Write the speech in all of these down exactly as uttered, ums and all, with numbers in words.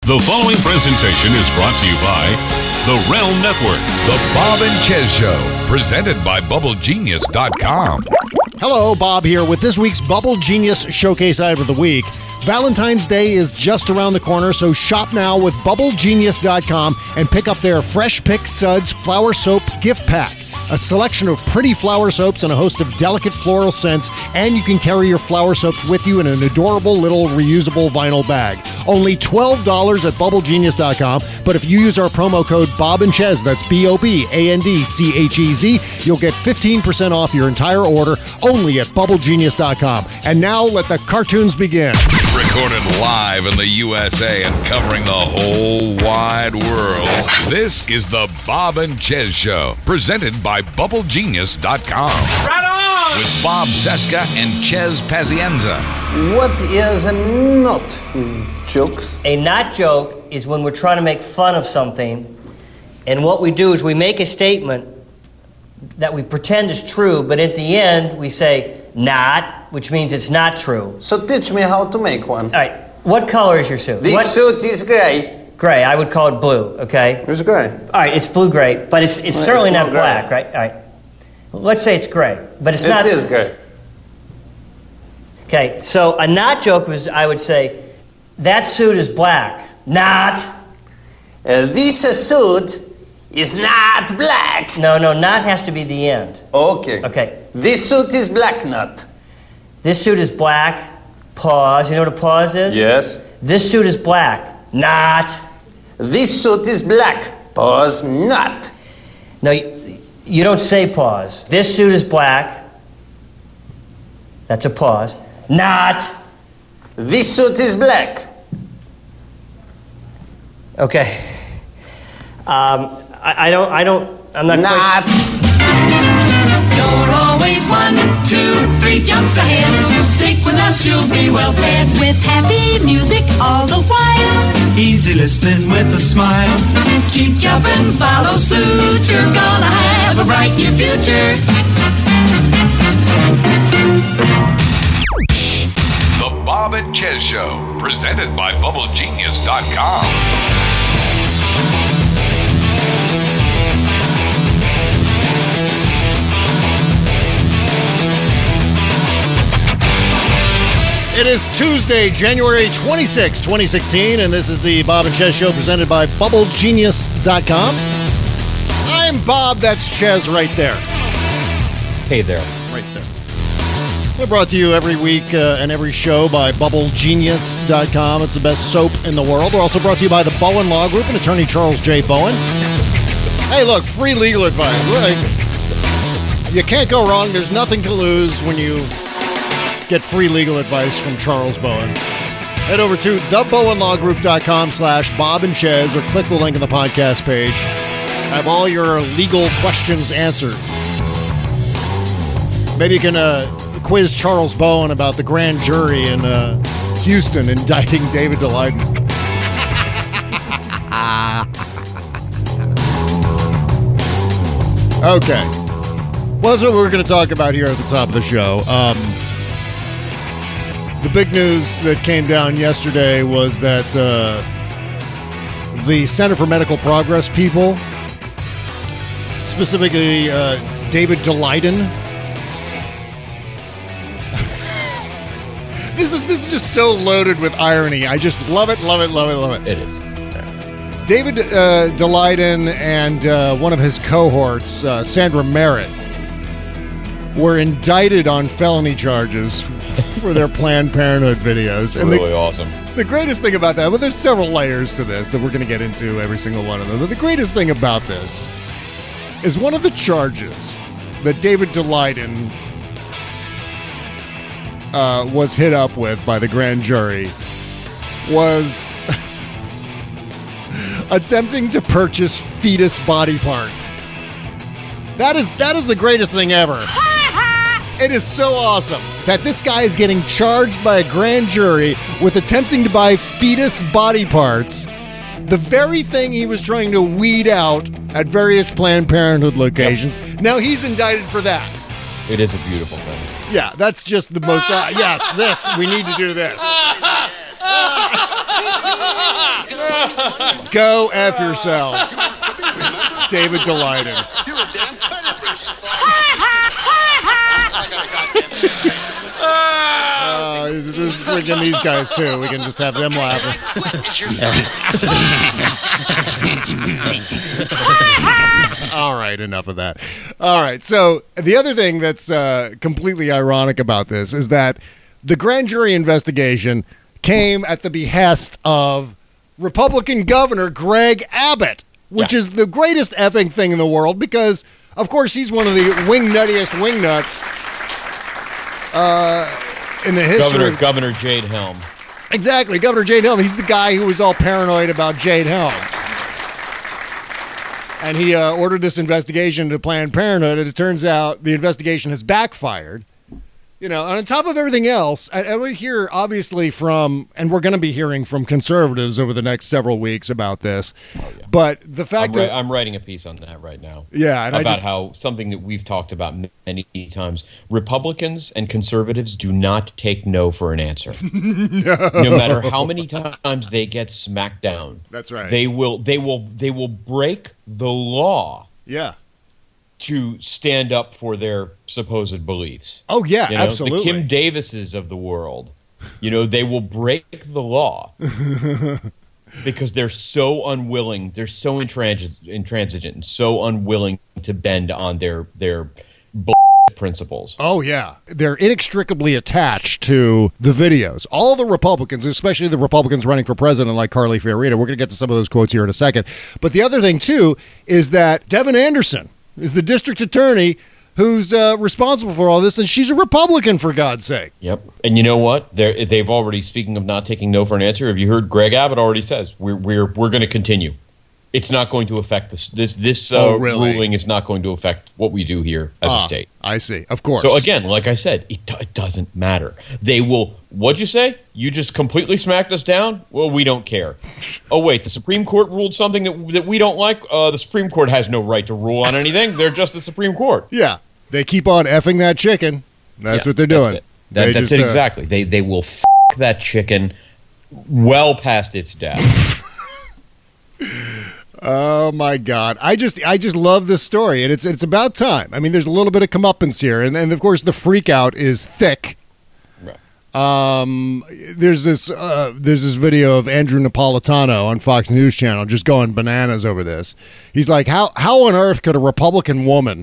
The following presentation is brought to you by The Realm Network. The Bob and Chez Show, presented by Bubble Genius dot com. Hello, Bob here with this week's Bubble Genius Showcase Item of the Week. Valentine's Day is just around the corner, so shop now with Bubble Genius dot com and pick up their Fresh Pick Suds Flower Soap Gift Pack. A selection of pretty flower soaps and a host of delicate floral scents, and you can carry your flower soaps with you in an adorable little reusable vinyl bag. Only twelve dollars at Bubble Genius dot com, but if you use our promo code Bob and Chez, that's B O B A N D C H E Z, you'll get fifteen percent off your entire order only at Bubble Genius dot com. And now let the cartoons begin. Recorded live in the U S A and covering the whole wide world, this is the Bob and Chez Show, presented by Bubble Genius dot com. Right on! With Bob Cesca and Chez Pazienza. What is a not jokes? A not joke is when we're trying to make fun of something, and what we do is we make a statement that we pretend is true, but at the end we say not, which means it's not true. So teach me how to make one. All right, what color is your suit? This what? suit is gray. Gray, I would call it blue, okay? It's gray. All right, it's blue-gray, but it's it's Well, certainly it's not not gray. black, right? All right. Let's say it's gray, but it's It not... It is gray. Okay, so a not joke was, I would say, that suit is black. Not. Uh, this suit is not black. No, no, not has to be the end. Okay. Okay. This suit is black not. This suit is black. Pause. You know what a pause is? Yes. This suit is black. Not. This suit is black. Pause not. No, you, you don't say pause. This suit is black. That's a pause. Not. This suit is black. Okay. Um, I, I don't, I don't, I'm not Not. You're always one, two, three jumps ahead. Stick with us, you'll be well fed with happy music all the while. Easy listening with a smile. Keep jumping, follow suit. You're gonna have a bright new future. The Bob and Chez Show, presented by Bubble Genius dot com. It is Tuesday, January twenty-sixth, twenty sixteen, and this is the Bob and Chez Show presented by Bubble Genius dot com. I'm Bob, that's Chez right there. Hey there. Right there. We're brought to you every week uh, and every show by Bubble Genius dot com. It's the best soap in the world. We're also brought to you by the Bowen Law Group and attorney Charles J. Bowen. Hey, look, free legal advice. Right? You can't go wrong. There's nothing to lose when you get free legal advice from Charles Bowen. Head over to the bowen law group dot com slash Bob and Chez or click the link in the podcast page. Have all your legal questions answered. Maybe you can uh, quiz Charles Bowen about the grand jury in uh, Houston indicting David Daleiden. Okay. Well, that's what we're going to talk about here at the top of the show. Um, the big news that came down yesterday was that uh, the Center for Medical Progress people, specifically uh, David Daleiden, this is this is just so loaded with irony. I just love it, love it, love it, love it. It is. David uh, Daleiden and uh, one of his cohorts, uh, Sandra Merritt, were indicted on felony charges for their Planned Parenthood videos. And Really the, awesome. the greatest thing about that, well, there's several layers to this that we're going to get into every single one of them. But the greatest thing about this is one of the charges that David Daleiden uh, was hit up with by the grand jury was attempting to purchase fetus body parts. That is that is the greatest thing ever. It is so awesome that this guy is getting charged by a grand jury with attempting to buy fetus body parts, the very thing he was trying to weed out at various Planned Parenthood locations. Yep. Now he's indicted for that. It is a beautiful thing. Yeah, that's just the most... Uh, yes, this. We need to do this. Go F yourself. David Delighted. You're a damn tenebris. Uh, just bring in these guys, too. We can just have them laughing. All right, enough of that. All right, so the other thing that's uh, completely ironic about this is that the grand jury investigation came at the behest of Republican Governor Greg Abbott, which yeah. is the greatest effing thing in the world because, of course, he's one of the wing nuttiest wing nuts uh, in the history. Governor, Governor Jade Helm. Exactly, Governor Jade Helm. He's the guy who was all paranoid about Jade Helm. And he uh, ordered this investigation to Planned Parenthood, and it turns out the investigation has backfired. You know, and on top of everything else, and, and we hear obviously from, and we're going to be hearing from conservatives over the next several weeks about this. Oh, yeah. But the fact I'm that ri- I'm writing a piece on that right now. Yeah, and about I just, how something that we've talked about many times: Republicans and conservatives do not take no for an answer. no. no matter how many times they get smacked down. That's right. They will. They will. They will break the law. Yeah. To stand up for their supposed beliefs. Oh, yeah, you know, absolutely. The Kim Davises of the world, you know, they will break the law because they're so unwilling, they're so intransigent, intransigent and so unwilling to bend on their, their bullshit principles. Oh, yeah. They're inextricably attached to the videos. All the Republicans, especially the Republicans running for president like Carly Fiorina, we're going to get to some of those quotes here in a second. But the other thing, too, is that Devin Anderson is the district attorney who's uh, responsible for all this, and she's a Republican, for God's sake. Yep. And you know what? They're, they've already, speaking of not taking no for an answer, have you heard Greg Abbott already says, we're we're we're going to continue. It's not going to affect this. This, this uh, oh, really? ruling is not going to affect what we do here as ah, a state. I see. Of course. So again, like I said, it, it doesn't matter. They will, what'd you say? You just completely smacked us down? Well, we don't care. Oh, wait, the Supreme Court ruled something that, that we don't like? Uh, the Supreme Court has no right to rule on anything. They're just the Supreme Court. Yeah. They keep on effing that chicken. That's yeah, what they're doing. That's it, that, that's just, it uh, exactly. They, they will f*** that chicken well past its death. Oh my God! I just, I just love this story, and it's, it's about time. I mean, there's a little bit of comeuppance here, and, and of course, the freak out is thick. Right. Um, there's this, uh, there's this video of Andrew Napolitano on Fox News Channel just going bananas over this. He's like, how, how on earth could a Republican woman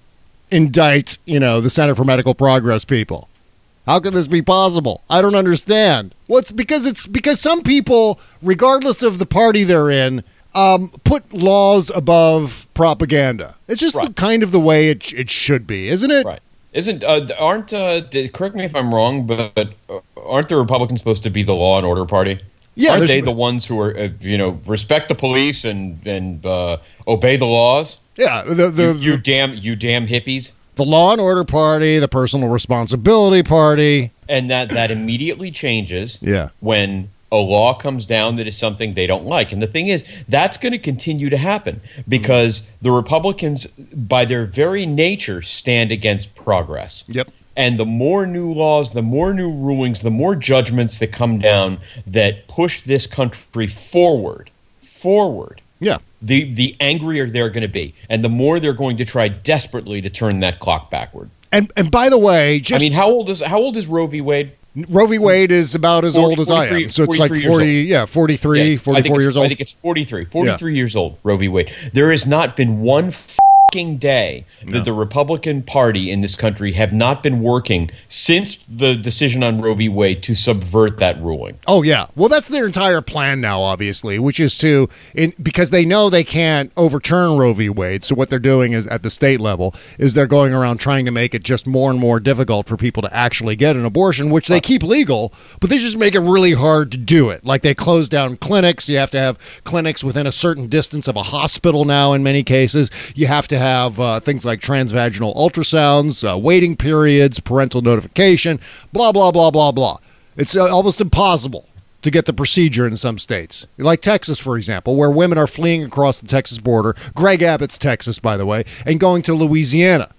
indict, you know, the Center for Medical Progress people? How could this be possible? I don't understand. What's because it's because some people, regardless of the party they're in, Um, put laws above propaganda. It's just right. the, kind of the way it it should be, isn't it? Right. Isn't uh, aren't uh, did, correct me if I'm wrong, but, but uh, aren't the Republicans supposed to be the law and order party? Yeah, aren't they the ones who are uh, you know respect the police and and uh, obey the laws? Yeah, the, the, you, you the, damn you damn hippies. The law and order party, the personal responsibility party, and that that immediately changes. Yeah. When a law comes down that is something they don't like. And the thing is, that's going to continue to happen because the Republicans, by their very nature, stand against progress. Yep. And the more new laws, the more new rulings, the more judgments that come down that push this country forward, forward. Yeah. The, the angrier they're going to be. And the more they're going to try desperately to turn that clock backward. And and by the way, just I mean, how old is how old is Roe v. Wade? Roe v. Wade is about as forty, old as I am. So it's like forty, yeah, forty-three, yeah, forty-four years old. I think it's forty-three. forty-three yeah. years old, Roe v. Wade. There has not been one fucking day that no. the Republican Party in this country have not been working since the decision on Roe v. Wade to subvert that ruling. Oh, yeah. Well, that's their entire plan now, obviously, which is to, in, because they know they can't overturn Roe v. Wade, so what they're doing is at the state level is they're going around trying to make it just more and more difficult for people to actually get an abortion, which they keep legal, but they just make it really hard to do it. Like they close down clinics. You have to have clinics within a certain distance of a hospital now in many cases. You have to have uh, things like transvaginal ultrasounds, uh, waiting periods, parental notification, blah, blah, blah, blah, blah. It's uh, almost impossible to get the procedure in some states. Like Texas, for example, where women are fleeing across the Texas border, Greg Abbott's Texas, by the way, and going to Louisiana,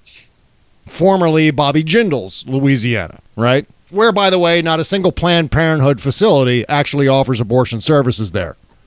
formerly Bobby Jindal's Louisiana, right? Where, by the way, not a single Planned Parenthood facility actually offers abortion services there.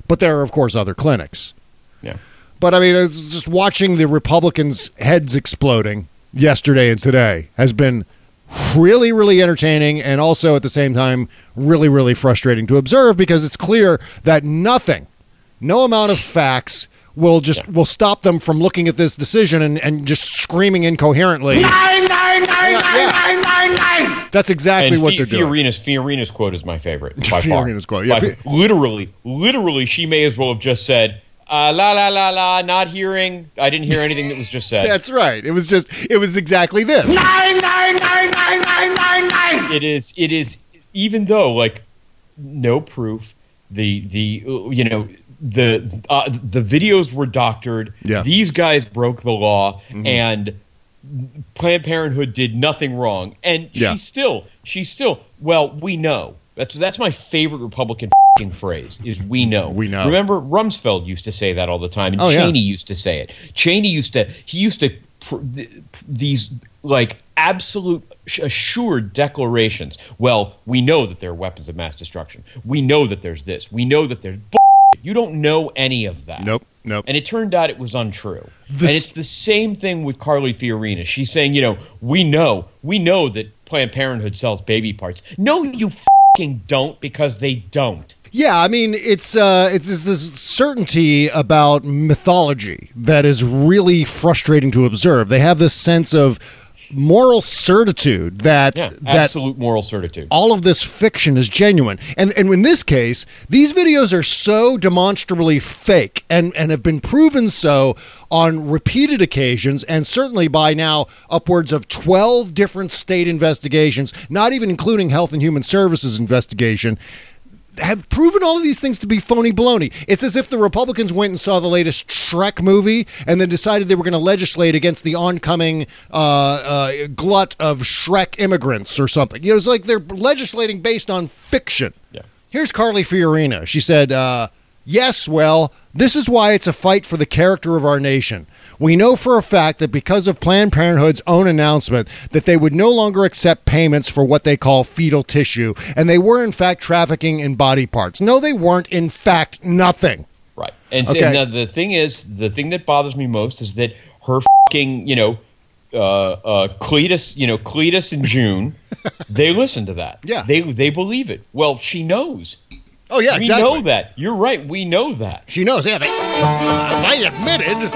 But there are, of course, other clinics. Yeah. But, I mean, it's just watching the Republicans' heads exploding yesterday and today has been really, really entertaining and also at the same time really, really frustrating to observe because it's clear that nothing, no amount of facts will just yeah. will stop them from looking at this decision and, and just screaming incoherently. Nine, nine, nine, yeah, nine, yeah. nine, nine, nine. That's exactly and what F- they're doing. Fiorina's, Fiorina's quote is my favorite by far. Fiorina's quote, yeah. By, literally, literally, she may as well have just said, uh, la, la, la, la, not hearing. I didn't hear anything that was just said. That's right. It was just, it was exactly this. Nine, nine, nine, nine, nine, nine, nine. It is, it is, even though, like, no proof, the, the you know, the uh, the videos were doctored. Yeah. These guys broke the law, Mm-hmm. and Planned Parenthood did nothing wrong. And Yeah. she still, she still, well, we know. That's that's my favorite Republican f***ing phrase is we know. We know. Remember, Rumsfeld used to say that all the time, and Oh, yeah. Cheney used to say it. Cheney used to, he used to, pr- th- these, like, absolute assured declarations. Well, we know that there are weapons of mass destruction. We know that there's this. We know that there's bull. You don't know any of that. Nope, nope. And it turned out it was untrue. This- and it's the same thing with Carly Fiorina. She's saying, you know, we know, we know that Planned Parenthood sells baby parts. No, you f***ing don't, because they don't. Yeah, I mean, it's uh, it's, it's this certainty about mythology that is really frustrating to observe. They have this sense of moral certitude that Yeah, that absolute moral certitude. all of this fiction is genuine. And and in this case, these videos are so demonstrably fake and, and have been proven so on repeated occasions, and certainly by now upwards of twelve different state investigations, not even including Health and Human Services investigation, have proven all of these things to be phony baloney. It's as if the Republicans went and saw the latest Shrek movie and then decided they were going to legislate against the oncoming uh, uh, glut of Shrek immigrants or something. You know, it's like they're legislating based on fiction. Yeah. Here's Carly Fiorina. She said, uh, yes, well, this is why it's a fight for the character of our nation. We know for a fact that because of Planned Parenthood's own announcement that they would no longer accept payments for what they call fetal tissue, and they were in fact trafficking in body parts. No, they weren't in fact nothing. Right. And, so, Okay. and now the thing is, the thing that bothers me most is that her fucking, you know, uh, uh, Cletus, you know, Cletus and June, they listen to that. Yeah. They they believe it. Well, she knows. Oh, yeah, we exactly. know that. You're right. We know that. She knows, yeah. They, they admitted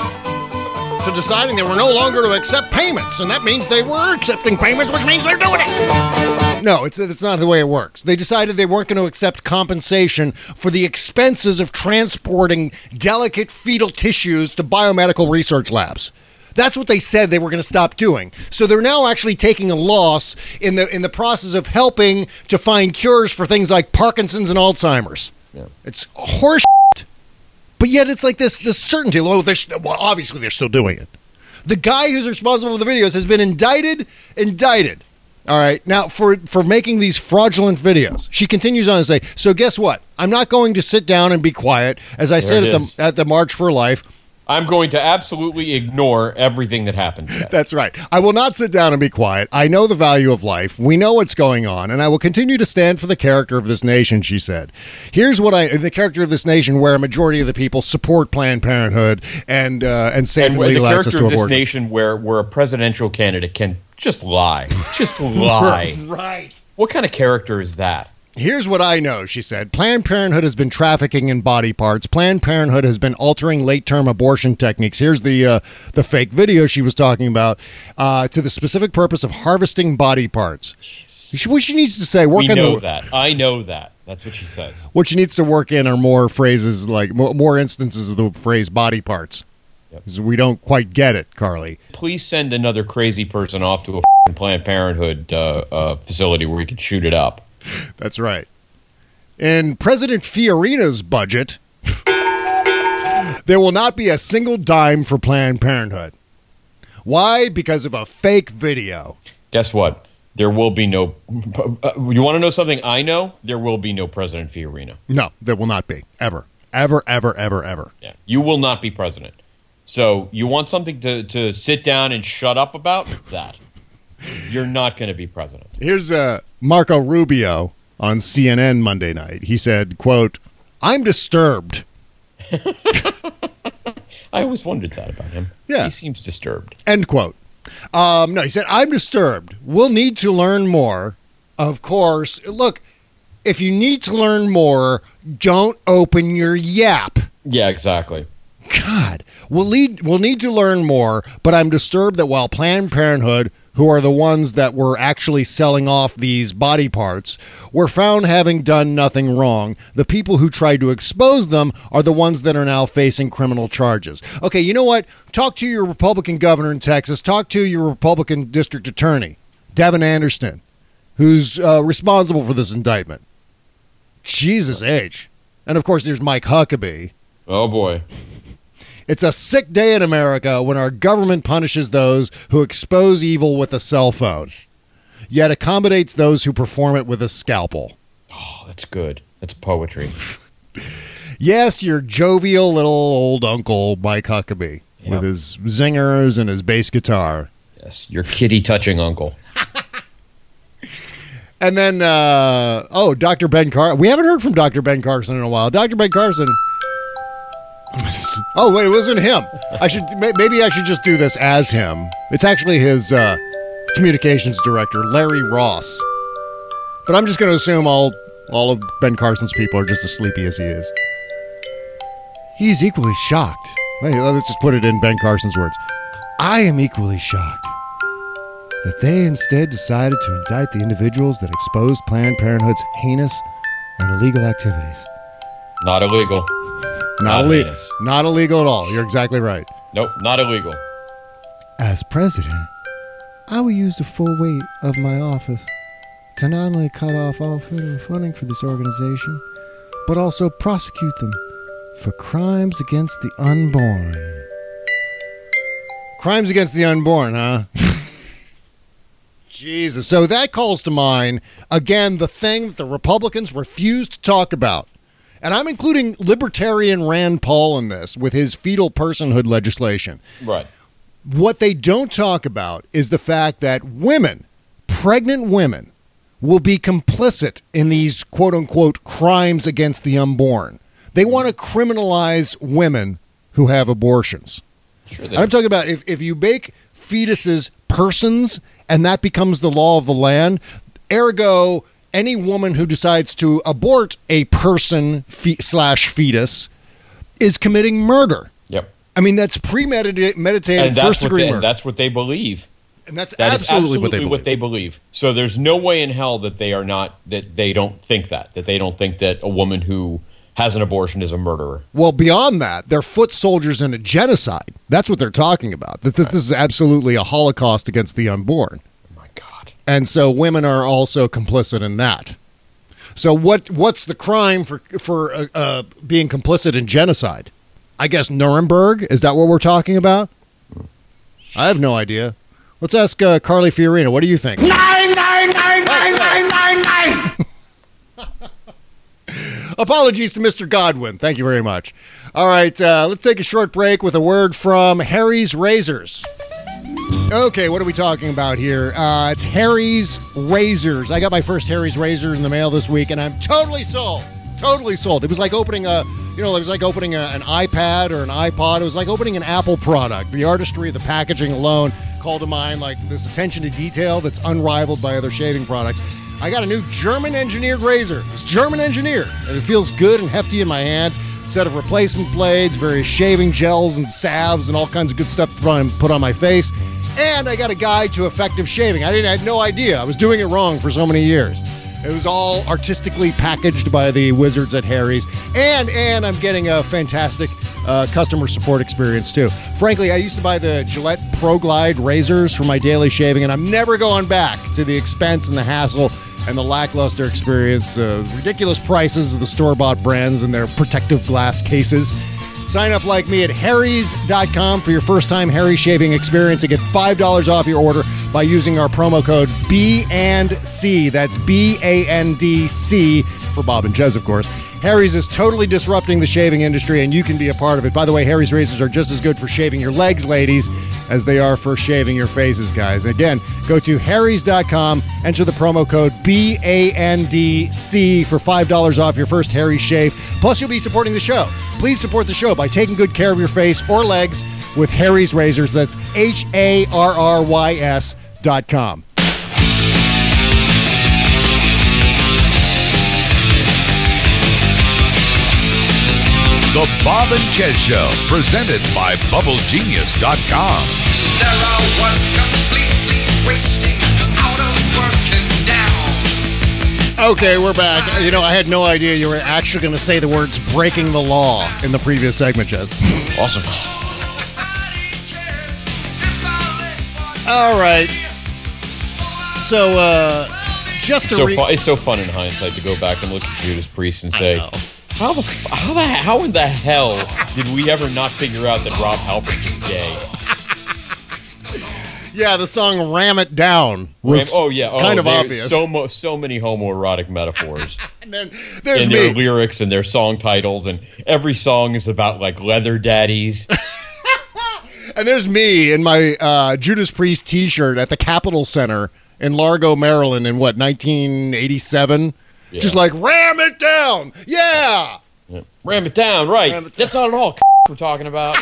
to deciding they were no longer to accept payments, and that means they were accepting payments, which means they're doing it. No, it's it's not the way it works. They decided they weren't going to accept compensation for the expenses of transporting delicate fetal tissues to biomedical research labs. That's what they said they were going to stop doing. So they're now actually taking a loss in the in the process of helping to find cures for things like Parkinson's and Alzheimer's. Yeah. It's horse. But yet it's like this this certainty. Well, they're, well, obviously they're still doing it. The guy who's responsible for the videos has been indicted, indicted. All right, now for for making these fraudulent videos. She continues on to say, so guess what? I'm not going to sit down and be quiet. As I There said it at is. the, at the March for Life, I'm going to absolutely ignore everything that happened today. that's right. I will not sit down and be quiet. I know the value of life. We know what's going on, and I will continue to stand for the character of this nation, she said. Here's what I, the character of this nation where a majority of the people support Planned Parenthood and uh, and safe and and where the legal access character to of this abortion. nation where, where a presidential candidate can just lie. Just lie. Right. What kind of character is that? Here's what I know, she said. Planned Parenthood has been trafficking in body parts. Planned Parenthood has been altering late-term abortion techniques. Here's the uh, the fake video she was talking about uh, to the specific purpose of harvesting body parts. What she needs to say, work We on know the, that. I know that. That's what she says. what she needs to work in are more phrases like more, more instances of the phrase body parts. Yep. 'Cause we don't quite get it, Carly. Please send another crazy person off to a f***ing Planned Parenthood uh, uh, facility where we can shoot it up. That's right. In President Fiorina's budget, there will not be a single dime for Planned Parenthood. Why? Because of a fake video. Guess what? There will be no. Uh, you want to know something I know? There will be no President Fiorina. No, there will not be. Ever. Ever, ever, ever, ever. Yeah, you will not be president. So you want something to, to sit down and shut up about? That. You're not going to be president. Here's uh, Marco Rubio on C N N Monday night. He said, quote, I'm disturbed. I always wondered that about him. Yeah. He seems disturbed. End quote. Um, no, he said, I'm disturbed. We'll need to learn more. Of course, look, if you need to learn more, don't open your yap. Yeah, exactly. God, we'll need, we'll need to learn more, but I'm disturbed that while Planned Parenthood, who are the ones that were actually selling off these body parts, were found having done nothing wrong, the people who tried to expose them are the ones that are now facing criminal charges. Okay, you know what? Talk to your Republican governor in Texas. Talk to your Republican district attorney, Devin Anderson, who's uh, responsible for this indictment. Jesus H. And, of course, there's Mike Huckabee. Oh, boy. It's a sick day in America when our government punishes those who expose evil with a cell phone, yet accommodates those who perform it with a scalpel. Oh, that's good. That's poetry. Yes, your jovial little old uncle, Mike Huckabee, Yep. with his zingers and his bass guitar. Yes, your kitty-touching uncle. And then, uh, oh, Doctor Ben Carson. We haven't heard from Doctor Ben Carson in a while. Doctor Ben Carson... Oh, wait, it wasn't him. I should maybe I should just do this as him. It's actually his uh, communications director, Larry Ross. But I'm just going to assume all all of Ben Carson's people are just as sleepy as he is. He's equally shocked. Wait, let's just put it in Ben Carson's words. I am equally shocked that they instead decided to indict the individuals that exposed Planned Parenthood's heinous and illegal activities. Not illegal. Not, Not illegal. heinous. Not illegal at all. You're exactly right. Nope, not illegal. As president, I will use the full weight of my office to not only cut off all federal funding for this organization, but also prosecute them for crimes against the unborn. Crimes against the unborn, huh? Jesus. So that calls to mind, again, the thing that the Republicans refuse to talk about. And I'm including Libertarian Rand Paul in this with his fetal personhood legislation. Right. What they don't talk about is the fact that women, pregnant women, will be complicit in these quote-unquote crimes against the unborn. They want to criminalize women who have abortions. Sure And I'm talking about if, if you make fetuses persons and that becomes the law of the land, ergo... any woman who decides to abort a person fe- slash fetus is committing murder. Yep. I mean, that's premeditated, meditated, And that's, first what degree they, murder. and that's what they believe. And that's That is absolutely, absolutely what they believe. believe. So there's no way in hell that they are not, that they don't think that, that they don't think that a woman who has an abortion is a murderer. Well, beyond that, they're foot soldiers in a genocide. That's what they're talking about. That this, this is absolutely a Holocaust against the unborn. Oh, my God. And so women are also complicit in that. So what? What's the crime for for uh, uh, being complicit in genocide? I guess Nuremberg? Is that what we're talking about? I have no idea. Let's ask uh, Carly Fiorina. What do you think? Nine, nine, nine, nine, nine, nine, nine. Apologies to Mister Godwin. Thank you very much. All right, uh, let's take a short break with a word from Harry's Razors. Okay, what are we talking about here? Uh, it's Harry's Razors. I got my first Harry's Razors in the mail this week, and I'm totally sold. Totally sold. It was like opening a, you know, it was like opening a, an iPad or an iPod. It was like opening an Apple product. The artistry of the packaging alone called to mind like this attention to detail that's unrivaled by other shaving products. I got a new German-engineered razor. It's German-engineered, and it feels good and hefty in my hand. Set of replacement blades, various shaving gels and salves, and all kinds of good stuff to put on, put on my face. And I got a guide to effective shaving. I didn't I had no idea. I was doing it wrong for so many years. It was all artistically packaged by the wizards at Harry's. And and I'm getting a fantastic uh, customer support experience, too. Frankly, I used to buy the Gillette Pro Glide razors for my daily shaving, and I'm never going back to the expense and the hassle and the lackluster experience, uh, ridiculous prices of the store-bought brands and their protective glass cases. Sign up like me at harrys dot com for your first-time Harry shaving experience and get five dollars off your order, by using our promo code B and C. That's B A N D C for Bob and Jez, of course. Harry's is totally disrupting the shaving industry, and you can be a part of it. By the way, Harry's razors are just as good for shaving your legs, ladies, as they are for shaving your faces, guys. Again, go to harrys dot com, enter the promo code B A N D C for five dollars off your first Harry's shave. Plus, you'll be supporting the show. Please support the show by taking good care of your face or legs with Harry's razors. That's H A R R Y S dot com. The Bob and Chez Show, presented by Bubble Genius dot com. There I was completely wasting out of work and down. Okay, we're back. You know, I had no idea you were actually going to say the words breaking the law in the previous segment, Chez. Awesome. All right. So, uh, just to so re- fu- it's so fun in hindsight to go back and look at Judas Priest and say, how the f- how the how in the hell did we ever not figure out that Rob Halford was gay? Yeah, the song "Ram It Down" was Ram- oh yeah, oh, kind of there- obvious. So mo- so many homoerotic metaphors And then there's in me. their lyrics and their song titles, and every song is about like leather daddies. And there's me in my uh, Judas Priest T-shirt at the Capitol Center in Largo, Maryland, in what nineteen eighty-seven. Yeah. Just like ram it down, yeah. Yeah. Ram it down, right? Ram it That's not at all we're talking about.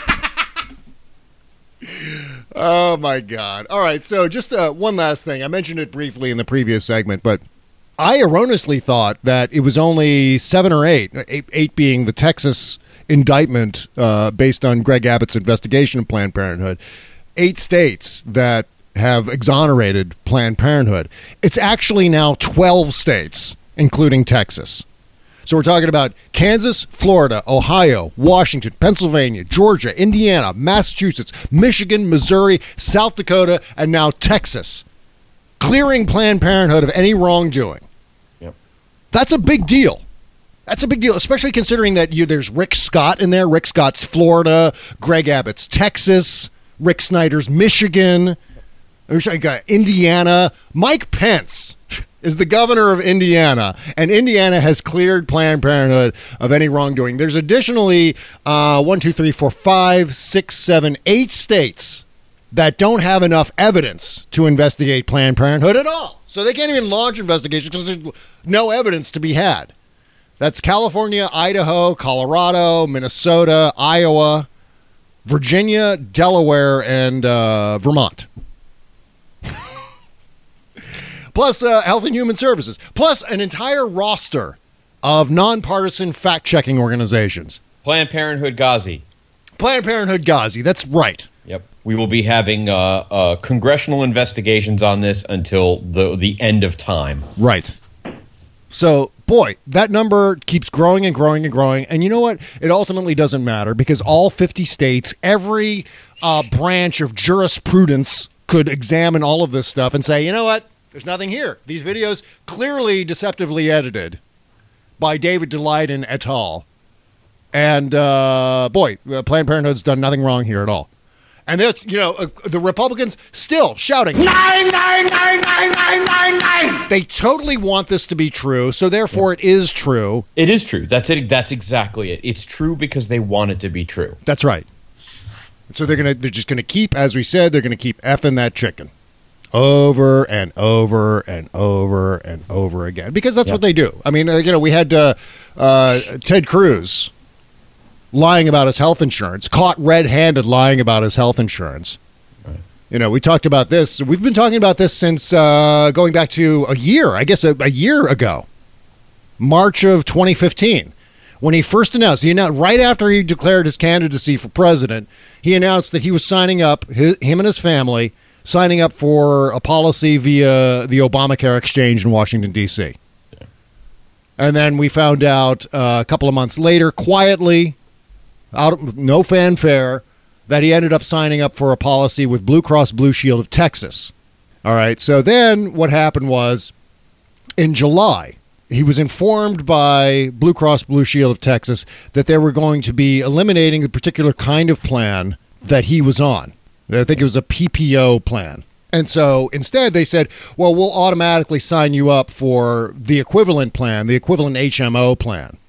Oh my God! All right, so just uh, one last thing. I mentioned it briefly in the previous segment, but I erroneously thought that it was only seven or eight, eight, eight being the Texas indictment uh, based on Greg Abbott's investigation of Planned Parenthood. Eight states that have exonerated Planned Parenthood. It's actually now twelve states, including Texas. So we're talking about Kansas, Florida, Ohio, Washington, Pennsylvania, Georgia, Indiana, Massachusetts, Michigan, Missouri, South Dakota, and now Texas. Clearing Planned Parenthood of any wrongdoing. Yep. That's a big deal. That's a big deal, especially considering that you there's Rick Scott in there. Rick Scott's Florida, Greg Abbott's Texas, Rick Snyder's Michigan, there's like uh, Indiana. Mike Pence is the governor of Indiana, and Indiana has cleared Planned Parenthood of any wrongdoing. There's additionally uh, one, two, three, four, five, six, seven, eight states that don't have enough evidence to investigate Planned Parenthood at all. So they can't even launch investigations because there's no evidence to be had. That's California, Idaho, Colorado, Minnesota, Iowa, Virginia, Delaware, and uh, Vermont. Plus uh, Health and Human Services. Plus an entire roster of nonpartisan fact-checking organizations. Planned Parenthood Ghazi. Planned Parenthood Ghazi, that's right. Yep. We will be having uh, uh, congressional investigations on this until the the end of time. Right. So, boy, that number keeps growing and growing and growing. And you know what? It ultimately doesn't matter because all fifty states, every uh, branch of jurisprudence could examine all of this stuff and say, you know what? There's nothing here. These videos clearly deceptively edited by David Daleiden et al. And, uh, boy, Planned Parenthood's done nothing wrong here at all. And that's, you know, uh, the Republicans still shouting, Nine, nine, nine, nine, nine, nine, nine. They totally want this to be true, so therefore it is true. It is true. That's it. That's exactly it. It's true because they want it to be true. That's right. So they're gonna, they're just gonna keep, as we said, they're gonna keep effing that chicken over and over and over and over again because that's yep. what they do. I mean, uh, you know, we had uh, uh, Ted Cruz lying about his health insurance, caught red-handed lying about his health insurance. Right. You know, we talked about this. We've been talking about this since uh, going back to a year, I guess a, a year ago, March of twenty fifteen, when he first announced, he announced right after he declared his candidacy for president, he announced that he was signing up, his, him and his family, signing up for a policy via the Obamacare exchange in Washington, D C Yeah. And then we found out uh, a couple of months later, quietly, out of no fanfare, that he ended up signing up for a policy with Blue Cross Blue Shield of Texas. All right, so then what happened was, in July, he was informed by Blue Cross Blue Shield of Texas that they were going to be eliminating the particular kind of plan that he was on. I think it was a P P O plan. And so instead they said, well, we'll automatically sign you up for the equivalent plan, the equivalent H M O plan.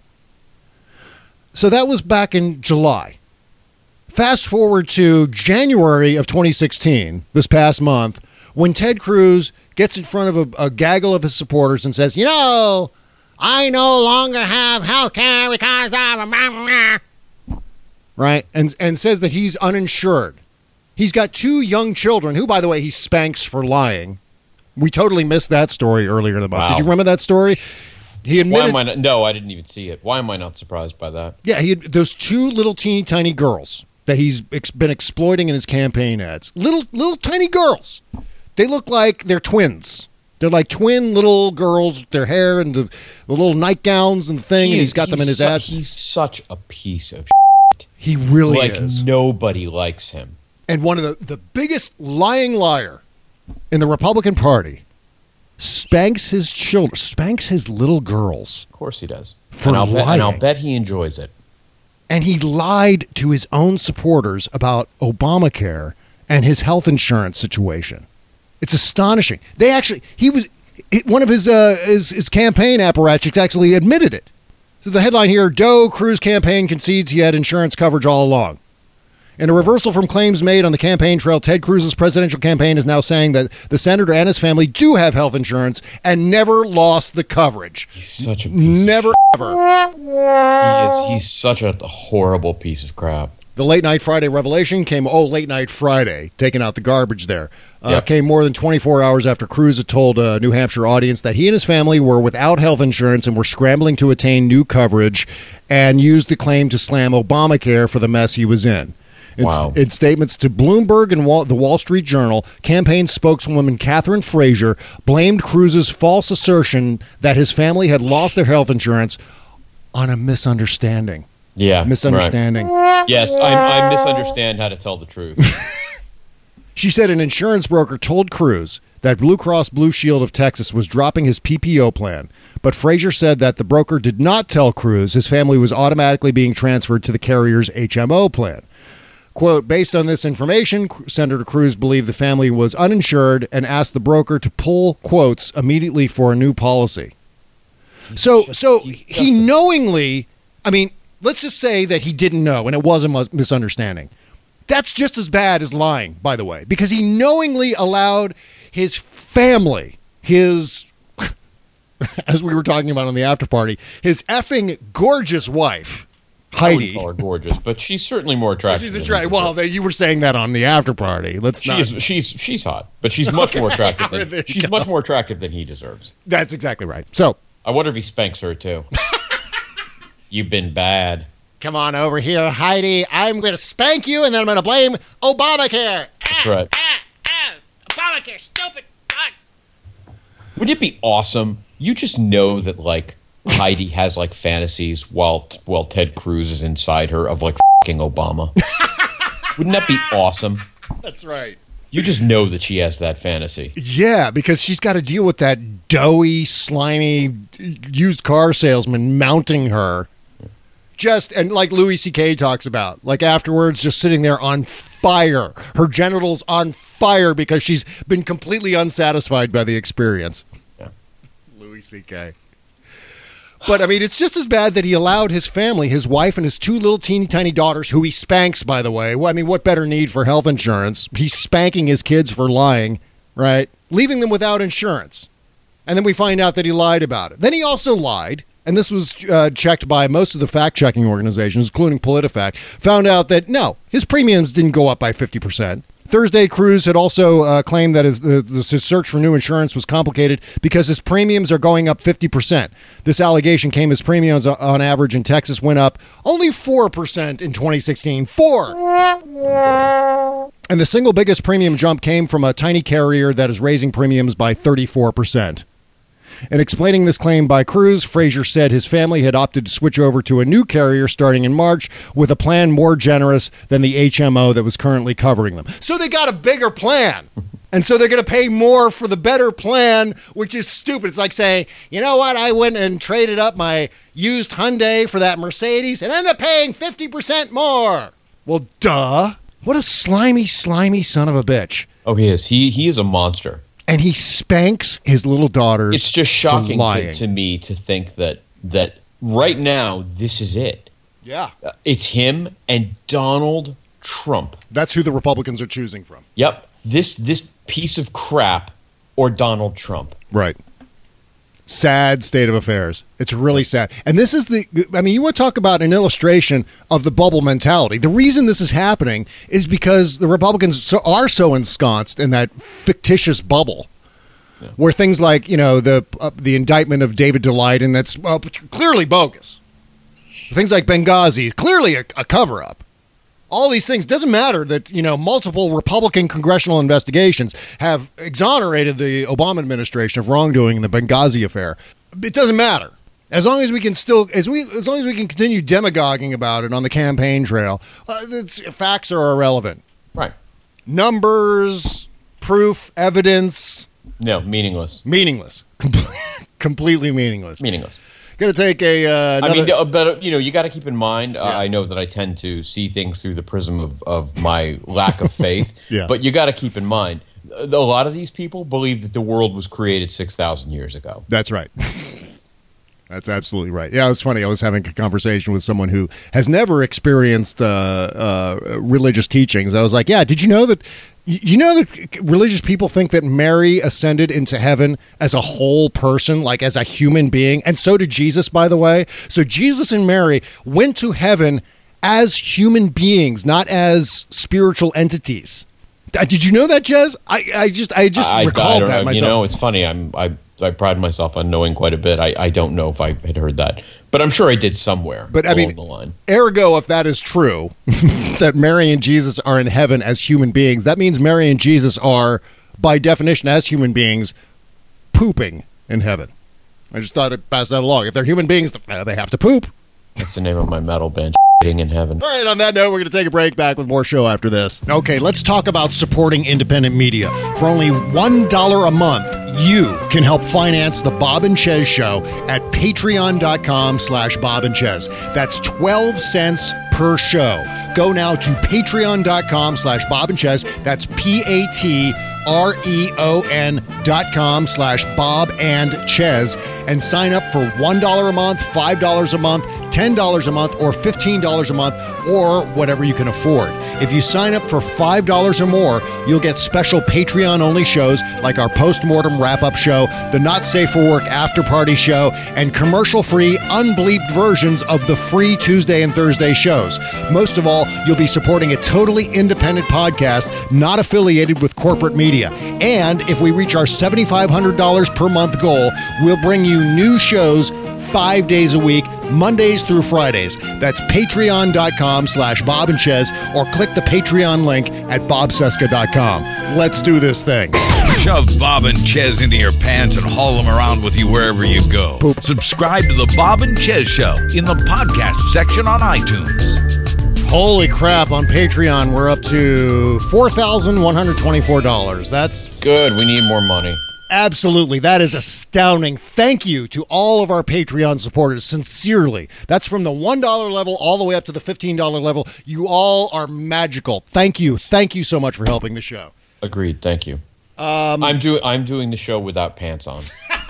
So that was back in July. Fast forward to January of twenty sixteen, this past month, when Ted Cruz gets in front of a, a gaggle of his supporters and says, you know, I no longer have health care because of... Right? And, and says that he's uninsured. He's got two young children, who, by the way, he spanks for lying. We totally missed that story earlier in the month. Wow. Did you remember that story? He admitted. Why am I not, no, I didn't even see it. Why am I not surprised by that? Yeah, he had those two little teeny tiny girls that he's ex- been exploiting in his campaign ads. Little little tiny girls. They look like they're twins. They're like twin little girls. Their hair and the, the little nightgowns and the thing, He and is- he's got them in his su- ads. He's such a piece of shit. He really like is. nobody likes him. And one of the, the biggest lying liar in the Republican Party spanks his children, spanks his little girls. Of course he does. For and, I'll bet, and I'll lying. bet he enjoys it. And he lied to his own supporters about Obamacare and his health insurance situation. It's astonishing. They actually, he was, it, one of his, uh, his his campaign apparatchiks actually admitted it. So the headline here, Doe Cruz campaign concedes he had insurance coverage all along. In a reversal from claims made on the campaign trail, Ted Cruz's presidential campaign is now saying that the senator and his family do have health insurance and never lost the coverage. He's such a piece Never, of ever. He is, he's such a horrible piece of crap. The Late Night Friday revelation came, oh, Late Night Friday, taking out the garbage there, uh, Yep. came more than twenty-four hours after Cruz had told a New Hampshire audience that he and his family were without health insurance and were scrambling to attain new coverage and used the claim to slam Obamacare for the mess he was in. In, Wow. in statements to Bloomberg and Wall, the Wall Street Journal, campaign spokeswoman Catherine Frazier blamed Cruz's false assertion that his family had lost their health insurance on a misunderstanding. Yeah. Misunderstanding. right. Yes, I, I misunderstand how to tell the truth. She said an insurance broker told Cruz that Blue Cross Blue Shield of Texas was dropping his P P O plan, but Frazier said that the broker did not tell Cruz his family was automatically being transferred to the carrier's H M O plan. Quote, based on this information, Senator Cruz believed the family was uninsured and asked the broker to pull quotes immediately for a new policy. So, just- so he's just he a- knowingly, I mean, let's just say that he didn't know and it was a mus- misunderstanding. That's just as bad as lying, by the way, because he knowingly allowed his family, his, as we were talking about on the after party, his effing gorgeous wife, I wouldn't Heidi. call her gorgeous, but she's certainly more attractive. She's than he attractive. Well, deserves. they, you were saying that on the after party. Let's not. She's she's she's hot, but she's much more attractive. there Than, you she's go. much more attractive than he deserves. That's exactly right. So I wonder if he spanks her too. You've been bad. come on over here, Heidi. I'm going to spank you, and then I'm going to blame Obamacare. That's right. Obamacare, stupid. God. Wouldn't it be awesome? You just know that like Heidi has like fantasies while while Ted Cruz is inside her of like fucking Obama. Wouldn't that be awesome? That's right. You just know that she has that fantasy. Yeah, because she's got to deal with that doughy, slimy used car salesman mounting her. Just, and like Louis C K talks about, like afterwards, just sitting there on fire. Her genitals on fire because she's been completely unsatisfied by the experience. Yeah. Louis C K. But, I mean, it's just as bad that he allowed his family, his wife and his two little teeny tiny daughters, who he spanks, by the way. Well, I mean, what better need for health insurance? He's spanking his kids for lying, right? Leaving them without insurance. And then we find out that he lied about it. Then he also lied, and this was uh, checked by most of the fact-checking organizations, including PolitiFact, found out that, no, his premiums didn't go up by fifty percent. Thursday, Cruz had also uh, claimed that his, uh, his search for new insurance was complicated because his premiums are going up fifty percent. This allegation came as premiums on average in Texas went up only four percent in twenty sixteen. Four! And the single biggest premium jump came from a tiny carrier that is raising premiums by thirty-four percent. In explaining this claim by Cruz, Frazier said his family had opted to switch over to a new carrier starting in March with a plan more generous than the H M O that was currently covering them. So they got a bigger plan. And so they're going to pay more for the better plan, which is stupid. It's like saying, you know what, I went and traded up my used Hyundai for that Mercedes and ended up paying fifty percent more. Well, duh. What a slimy, slimy son of a bitch. Oh, he is. He he is a monster. And he spanks his little daughters. It's just shocking for to, lying. to me to think that that right now this is it. Yeah. Uh, it's him and Donald Trump. That's who the Republicans are choosing from. Yep. This this piece of crap or Donald Trump. Right. Sad state of affairs. It's really sad. And this is the, I mean, you want to talk about an illustration of the bubble mentality. The reason this is happening is because the Republicans so, are so ensconced in that fictitious bubble yeah. where things like, you know, the uh, the indictment of David Delight, and that's uh, clearly bogus. Things like Benghazi, clearly a, a cover-up. All these things, doesn't matter that, you know, multiple Republican congressional investigations have exonerated the Obama administration of wrongdoing in the Benghazi affair. It doesn't matter. As long as we can still, as we, as long as we can continue demagoguing about it on the campaign trail, uh, it's, facts are irrelevant. Right. Numbers, proof, evidence. No, meaningless. Meaningless. Completely meaningless. Meaningless. Going to take a. Uh, I mean, but you know, you got to keep in mind. Uh, yeah. I know that I tend to see things through the prism of, of my lack of faith. yeah. But you got to keep in mind, a lot of these people believe that the world was created six thousand years ago. That's right. That's absolutely right. Yeah, it was funny. I was having a conversation with someone who has never experienced uh, uh, religious teachings. I was like, "Yeah, did you know that?" You know that religious people think that Mary ascended into heaven as a whole person, like as a human being, and so did Jesus, by the way. So Jesus and Mary went to heaven as human beings, not as spiritual entities. Did you know that, Jez? I, I just I just I, recalled I that know. myself. You know, it's funny. I'm I I pride myself on knowing quite a bit. I, I don't know if I had heard that, but I'm sure I did somewhere. But I along mean, the line. Ergo, if that is true, that Mary and Jesus are in heaven as human beings, that means Mary and Jesus are, by definition, as human beings, pooping in heaven. I just thought I'd pass that along. If they're human beings, they have to poop. That's the name of my metal band. In heaven. All right, on that note, we're going to take a break. Back with more show after this. Okay, let's talk about supporting independent media. For only one dollar a month, you can help finance the Bob and Chez Show at patreon.com slash Bob and Chez. That's twelve cents per show. Go now to patreon.com slash Bob and Chez. That's P-A-T-R-E-O-N dot com slash Bob and Chez. And sign up for one dollar a month, five dollars a month, ten dollars a month, or fifteen dollars a month, or whatever you can afford. If you sign up for five dollars or more, you'll get special Patreon-only shows like our post-mortem wrap-up show, the Not Safe for Work after-party show, and commercial-free, unbleeped versions of the free Tuesday and Thursday shows. Most of all, you'll be supporting a totally independent podcast, not affiliated with corporate media. And if we reach our seven thousand five hundred dollars per month goal, we'll bring you new shows five days a week, Mondays through Fridays. That's patreon.com slash Bob and Chez, or click the Patreon link at bob cesca dot com. Let's do this thing. Shove Bob and Chez into your pants and haul them around with you wherever you go. Poop. Subscribe to the Bob and Chez Show in the podcast section on iTunes. Holy crap, on Patreon, we're up to four thousand one hundred twenty-four dollars. That's good. We need more money. Absolutely. That is astounding. Thank you to all of our Patreon supporters. Sincerely. That's from the one dollar level all the way up to the fifteen dollars level. You all are magical. Thank you. Thank you so much for helping the show. Agreed. Thank you. Um, I'm doing I'm doing the show without pants on.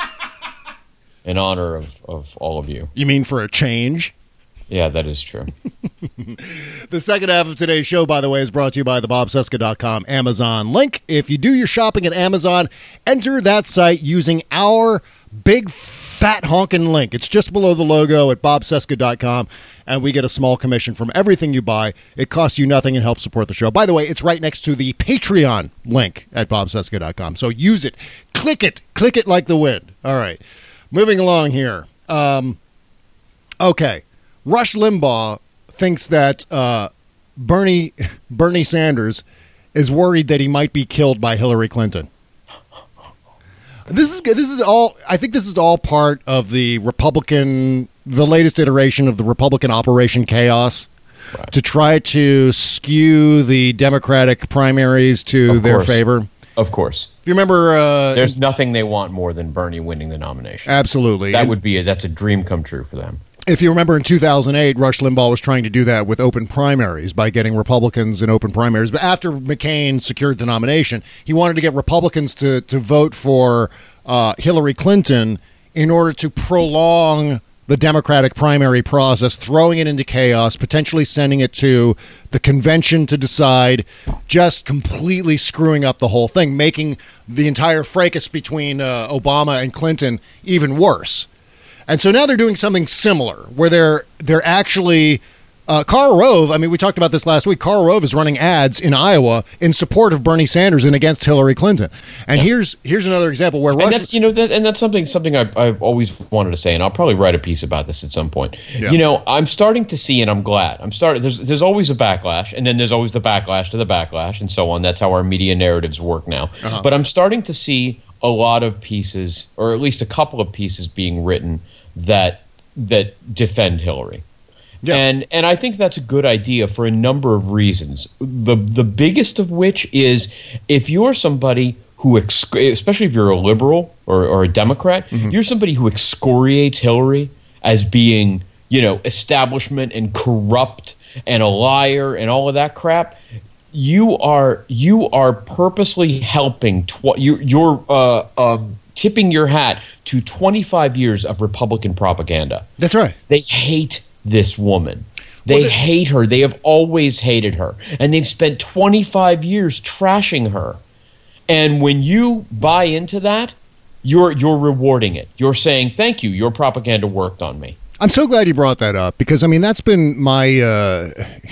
In honor of, of all of you. You mean for a change? Yeah, that is true. The second half of today's show, by the way, is brought to you by the bob cesca dot com Amazon link. If you do your shopping at Amazon, enter that site using our big fat honking link. It's just below the logo at bob cesca dot com, and we get a small commission from everything you buy. It costs you nothing and helps support the show. By the way, it's right next to the Patreon link at bob cesca dot com, so use it. Click it. Click it like the wind. All right. Moving along here. Um, okay. Rush Limbaugh thinks that uh, Bernie Bernie Sanders is worried that he might be killed by Hillary Clinton. This is this is all. I think this is all part of the Republican, the latest iteration of the Republican Operation Chaos, right, to try to skew the Democratic primaries to Of their course. favor. Of course. If you remember, uh, there's nothing they want more than Bernie winning the nomination. Absolutely. That And- would be a, that's a dream come true for them. if you remember in two thousand eight, Rush Limbaugh was trying to do that with open primaries by getting Republicans in open primaries. But after McCain secured the nomination, he wanted to get Republicans to, to vote for uh, Hillary Clinton in order to prolong the Democratic primary process, throwing it into chaos, potentially sending it to the convention to decide, just completely screwing up the whole thing, making the entire fracas between uh, Obama and Clinton even worse. And so now they're doing something similar, where they're they're actually uh, Karl Rove. I mean, we talked about this last week. Karl Rove is running ads in Iowa in support of Bernie Sanders and against Hillary Clinton. And yeah. here's here's another example where and Russia, that's you know that, and that's something something I've, I've always wanted to say, and I'll probably write a piece about this at some point. Yeah. You know, I'm starting to see, and I'm glad. I'm starting. There's there's always a backlash, and then there's always the backlash to the backlash, and so on. That's how our media narratives work now. Uh-huh. But I'm starting to see a lot of pieces, or at least a couple of pieces, being written that that defend Hillary. Yeah. And and I think that's a good idea for a number of reasons. The the biggest of which is if you're somebody who, ex- especially if you're a liberal or, or a Democrat, mm-hmm. you're somebody who excoriates Hillary as being, you know, establishment and corrupt and a liar and all of that crap. You are you are purposely helping. Tw- you, you're uh, um, tipping your hat to twenty-five years of Republican propaganda. That's right. They hate this woman. They well, hate her. They have always hated her. And they've spent twenty-five years trashing her. And when you buy into that, you're you're rewarding it. You're saying, thank you, your propaganda worked on me. I'm so glad you brought that up because, I mean, that's been my, uh,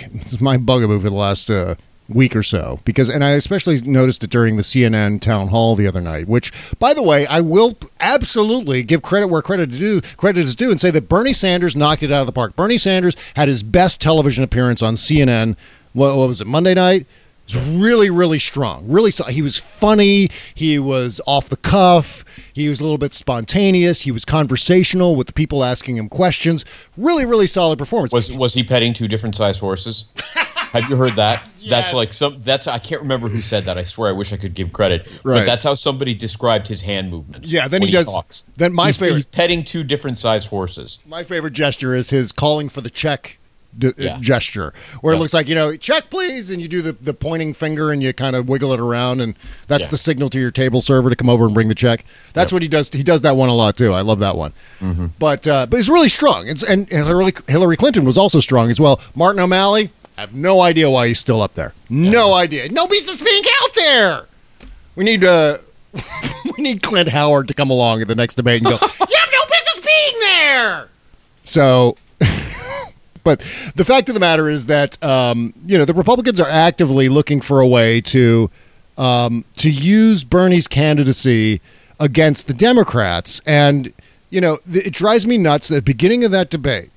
my bugaboo for the last uh, week or so. Because, and I especially noticed it during the C N N town hall the other night, which, by the way, I will absolutely give credit where credit is due, credit is due and say that Bernie Sanders knocked it out of the park. Bernie Sanders had his best television appearance on C N N. What, what was it, Monday night? It was really, really strong. Really, he was funny. He was off the cuff. He was a little bit spontaneous. He was conversational with the people asking him questions. Really, really solid performance. Was was he petting two different size horses? Have you heard that? Yes. That's like some. That's I can't remember who said that. I swear, I wish I could give credit. Right. But that's how somebody described his hand movements. Yeah. Then he, he does. Talks. Then my he's, favorite. He's petting two different size horses. My favorite gesture is his calling for the check. D- yeah. gesture where yeah. it looks like, you know, check please, and you do the, the pointing finger and you kind of wiggle it around, and that's yeah. the signal to your table server to come over and bring the check. That's yep. what he does. He does that one a lot too. I love that one. Mm-hmm. But uh, but he's really strong. It's, and and Hillary, Hillary Clinton was also strong as well. Martin O'Malley, I have no idea why he's still up there. No yeah. idea. No business being out there. We need uh, we need Clint Howard to come along at the next debate and go, you have no business being there. So. But the fact of the matter is that, um, you know, the Republicans are actively looking for a way to um, to use Bernie's candidacy against the Democrats. And, you know, th- it drives me nuts at the beginning of that debate.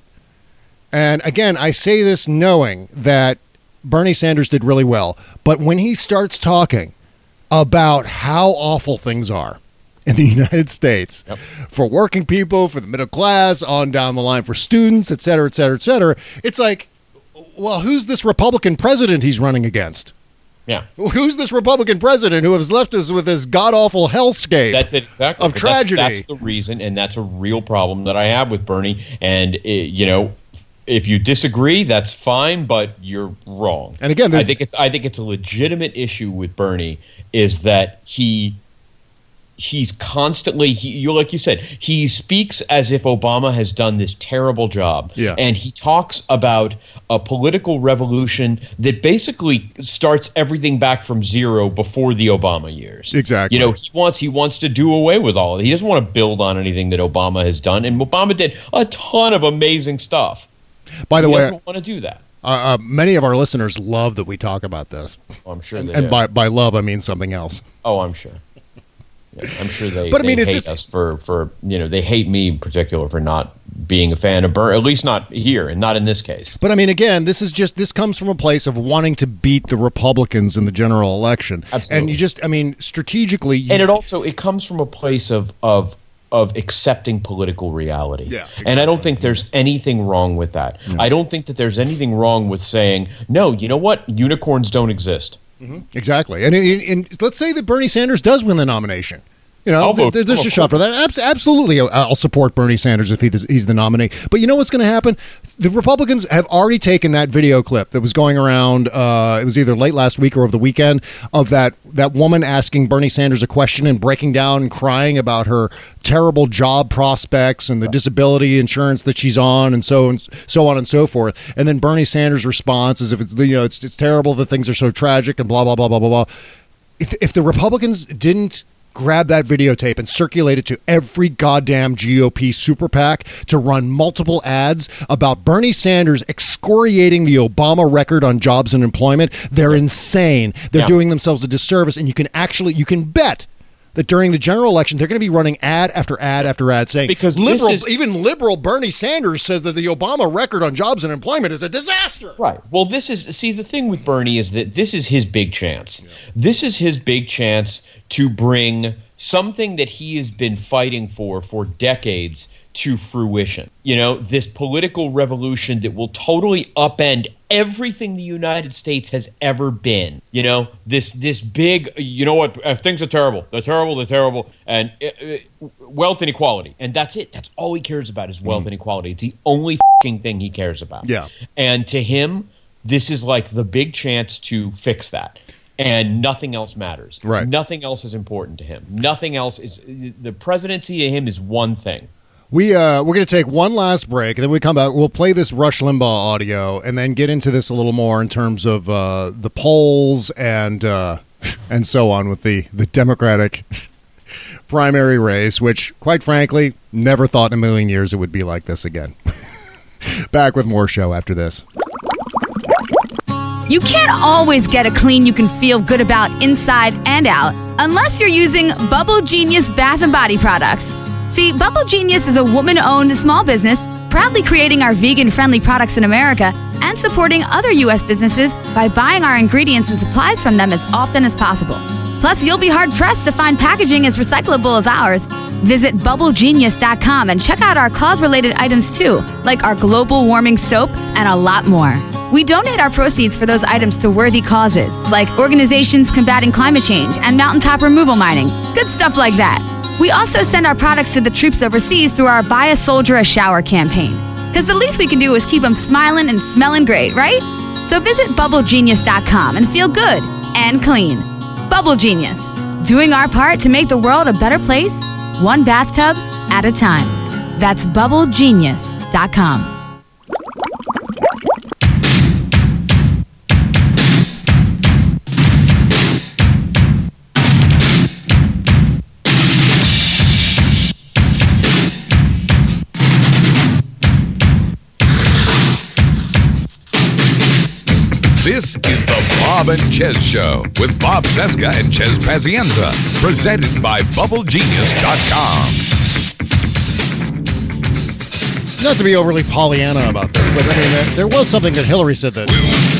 And again, I say this knowing that Bernie Sanders did really well. But when he starts talking about how awful things are in the United States, yep. for working people, for the middle class, on down the line for students, et cetera, et cetera, et cetera. It's like, well, who's this Republican president he's running against? Yeah. Who's this Republican president who has left us with this god-awful hellscape that's it, exactly. of tragedy? That's, that's the reason, and that's a real problem that I have with Bernie. And, it, you know, if you disagree, that's fine, but you're wrong. And again, I think it's I think it's a legitimate issue with Bernie is that he – He's constantly, he, you like you said, he speaks as if Obama has done this terrible job. Yeah. And he talks about a political revolution that basically starts everything back from zero before the Obama years. Exactly. You know, he wants he wants to do away with all of it. He doesn't want to build on anything that Obama has done. And Obama did a ton of amazing stuff. By the he way, doesn't want to do that. Uh, uh, many of our listeners love that we talk about this. Oh, I'm sure and, they and do. by by love, I mean something else. Oh, I'm sure. Yeah, I'm sure they, but, I mean, they it's hate just, us for, for, you know, they hate me in particular for not being a fan of Bernie, at least not here and not in this case. But I mean, again, this is just, this comes from a place of wanting to beat the Republicans in the general election. Absolutely. And you just, I mean, strategically. You, and it also, it comes from a place of, of, of accepting political reality. Yeah, exactly. And I don't think there's anything wrong with that. No. I don't think that there's anything wrong with saying, no, you know what? Unicorns don't exist. Mm-hmm. Exactly. And, and, and let's say that Bernie Sanders does win the nomination. You know, I'll vote- th- there's I'll a shot for that. Abs- absolutely, I'll support Bernie Sanders if he, he's the nominee. But you know what's going to happen? The Republicans have already taken that video clip that was going around. Uh, it was either late last week or over the weekend of that that woman asking Bernie Sanders a question and breaking down and crying about her terrible job prospects and the disability insurance that she's on, and so and so on and so forth. And then Bernie Sanders' response is, if it's you know it's it's terrible that things are so tragic and blah blah blah blah blah blah. If, if the Republicans didn't grab that videotape and circulate it to every goddamn G O P super PAC to run multiple ads about Bernie Sanders excoriating the Obama record on jobs and employment, they're insane. They're Yeah. doing themselves a disservice, and you can actually, you can bet that during the general election, they're going to be running ad after ad after ad saying, Because this liberal, is- even liberal Bernie Sanders says that the Obama record on jobs and employment is a disaster. Right. Well, this is, see, the thing with Bernie is that this is his big chance. This is his big chance to bring something that he has been fighting for for decades to fruition. You know, this political revolution that will totally upend everything the United States has ever been. You know, this this big, you know what, uh, things are terrible. They're terrible, they're terrible. And uh, uh, wealth inequality. And that's it. That's all he cares about is wealth inequality. It's the only fucking thing he cares about. Yeah. And to him, this is like the big chance to fix that. And nothing else matters. Right. Nothing else is important to him. Nothing else is, the presidency to him is one thing. We uh, we're going to take one last break, and then we come back. We'll play this Rush Limbaugh audio, and then get into this a little more in terms of uh, the polls and uh, and so on with the the Democratic primary race, which, quite frankly, never thought in a million years it would be like this again. Back with more show after this. You can't always get a clean you can feel good about inside and out unless you're using Bubble Genius Bath and Body products. See, Bubble Genius is a woman-owned small business proudly creating our vegan-friendly products in America and supporting other U S businesses by buying our ingredients and supplies from them as often as possible. Plus, you'll be hard-pressed to find packaging as recyclable as ours. Visit bubble genius dot com and check out our cause-related items too, like our global warming soap and a lot more. We donate our proceeds for those items to worthy causes, like organizations combating climate change and mountaintop removal mining. Good stuff like that. We also send our products to the troops overseas through our Buy a Soldier a Shower campaign. Because the least we can do is keep them smiling and smelling great, right? So visit bubble genius dot com and feel good and clean. Bubble Genius, doing our part to make the world a better place, one bathtub at a time. That's bubble genius dot com. This is the Bob and Chez Show with Bob Cesca and Chez Pazienza, presented by bubble genius dot com. Not to be overly Pollyanna about this, but I mean, there, there was something that Hillary said that,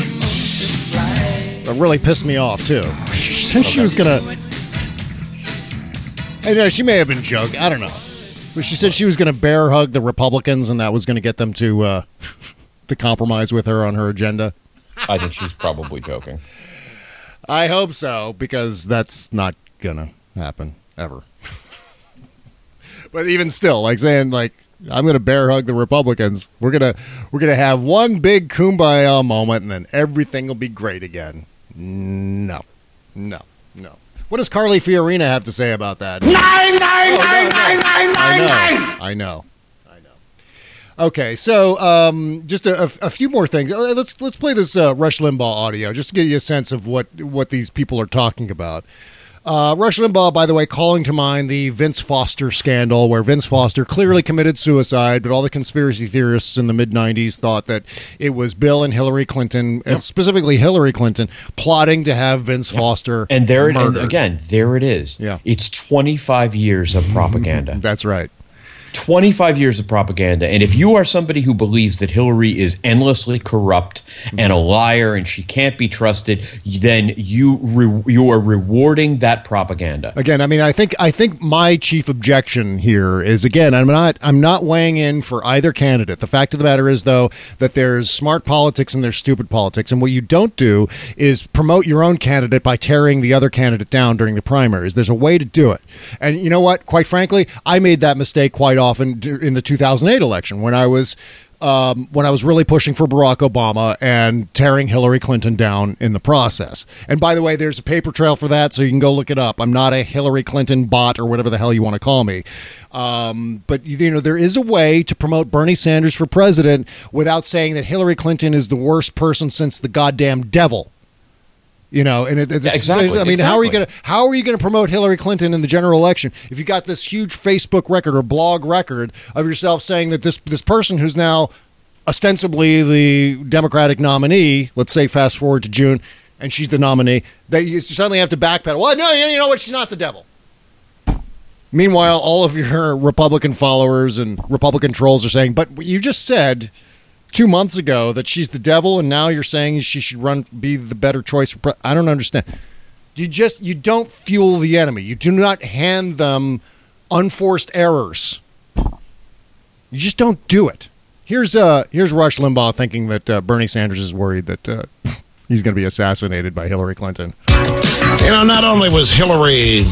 that really pissed me off, too. She said she was going to... I know, she may have been joking. I don't know. But she said she was going to bear hug the Republicans, and that was going to get them to uh, to compromise with her on her agenda. I think she's probably joking. I hope so, because that's not going to happen, ever. But even still, like saying, like, I'm going to bear hug the Republicans. We're going to we're going to have one big kumbaya moment, and then everything will be great again. No. No. No. What does Carly Fiorina have to say about that? Nine, nine, Oh, nine, no, nine, no. nine, I nine, know. nine. I know. I know. Okay, so um, just a, a, a few more things. Uh, Let's let's play this uh, Rush Limbaugh audio just to give you a sense of what what these people are talking about. Uh, Rush Limbaugh, by the way, calling to mind the Vince Foster scandal, where Vince Foster clearly committed suicide, but all the conspiracy theorists in the mid nineties thought that it was Bill and Hillary Clinton, uh, specifically Hillary Clinton, plotting to have Vince Foster And there, it, and murdered. again, there it is. Yeah. It's twenty-five years of propaganda. That's right. twenty-five years of propaganda. And if you are somebody who believes that Hillary is endlessly corrupt and a liar and she can't be trusted, then you re- you are rewarding that propaganda. Again, I mean, I think I think my chief objection here is, again, I'm not I'm not weighing in for either candidate. The fact of the matter is, though, that there's smart politics and there's stupid politics, and what you don't do is promote your own candidate by tearing the other candidate down during the primaries. There's a way to do it. And you know what? Quite frankly, I made that mistake quite often in the two thousand eight election when I was um, when I was really pushing for Barack Obama and tearing Hillary Clinton down in the process. And by the way, there's a paper trail for that, so you can go look it up. I'm not a Hillary Clinton bot or whatever the hell you want to call me. Um, but, you know, there is a way to promote Bernie Sanders for president without saying that Hillary Clinton is the worst person since the goddamn devil. You know, and it, it's, yeah, exactly. I mean, exactly. how are you going to how are you going to promote Hillary Clinton in the general election if you got this huge Facebook record or blog record of yourself saying that this this person who's now ostensibly the Democratic nominee, let's say fast forward to June, and she's the nominee, that you suddenly have to backpedal. Well, no, you know what? She's not the devil. Meanwhile, all of your Republican followers and Republican trolls are saying, but you just said two months ago that she's the devil, and now you're saying she should run, be the better choice. For pre- I don't understand. You just you don't fuel the enemy. You do not hand them unforced errors. You just don't do it. Here's uh here's Rush Limbaugh thinking that uh, Bernie Sanders is worried that uh, he's going to be assassinated by Hillary Clinton. You know, not only was Hillary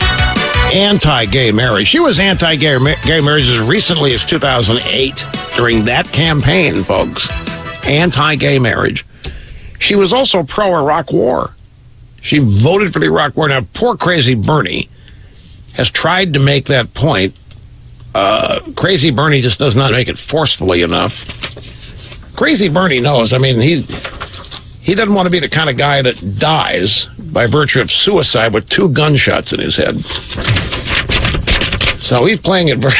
anti-gay marriage, she was anti-gay ma- gay marriage as recently as two thousand eight. During that campaign, folks, anti-gay marriage. She was also pro-Iraq war. She voted for the Iraq war. Now, poor Crazy Bernie has tried to make that point. Uh, Crazy Bernie just does not make it forcefully enough. Crazy Bernie knows. I mean, he he doesn't want to be the kind of guy that dies by virtue of suicide with two gunshots in his head. So he's playing it very...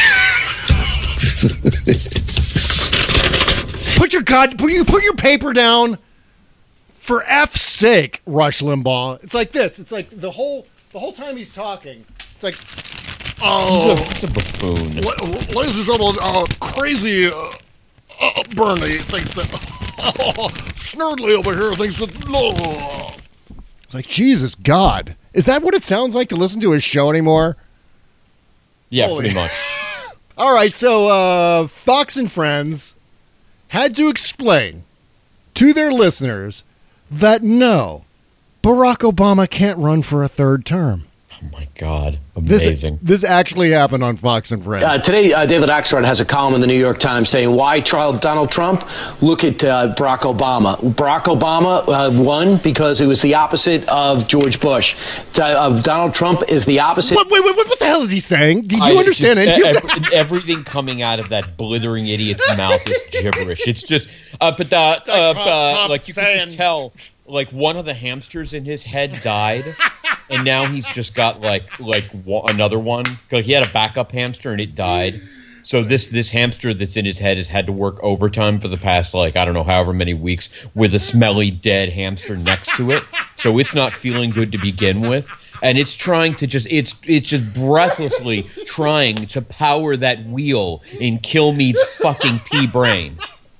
Put your god, put your put your paper down. For F's sake, Rush Limbaugh. It's like this. It's like the whole the whole time he's talking. It's like, oh, he's a, he's a buffoon. Ladies and gentlemen, uh, crazy uh, uh, Bernie thinks that uh, Snurdly over here thinks that. Uh. It's like, Jesus God, is that what it sounds like to listen to his show anymore? Yeah, Holy. pretty much. All right, so uh, Fox and Friends had to explain to their listeners that no, Barack Obama can't run for a third term. Oh, my God. Amazing. This, this actually happened on Fox and Friends. Uh, today, uh, David Axelrod has a column in the New York Times saying, why trial Donald Trump? Look at uh, Barack Obama. Barack Obama uh, won because it was the opposite of George Bush. Uh, Donald Trump is the opposite. Wait, wait, wait, what the hell is he saying? Did you I, understand just, any of every, that? Everything coming out of that blithering idiot's mouth is gibberish. It's just, uh, but uh, like, uh, Trump, uh, Trump like you saying. can just tell, like one of the hamsters in his head died. And now he's just got like like w- another one. Like he had a backup hamster and it died. So this this hamster that's in his head has had to work overtime for the past like I don't know however many weeks with a smelly dead hamster next to it. So it's not feeling good to begin with, and it's trying to just it's it's just breathlessly trying to power that wheel in Kilmeade's fucking pea brain.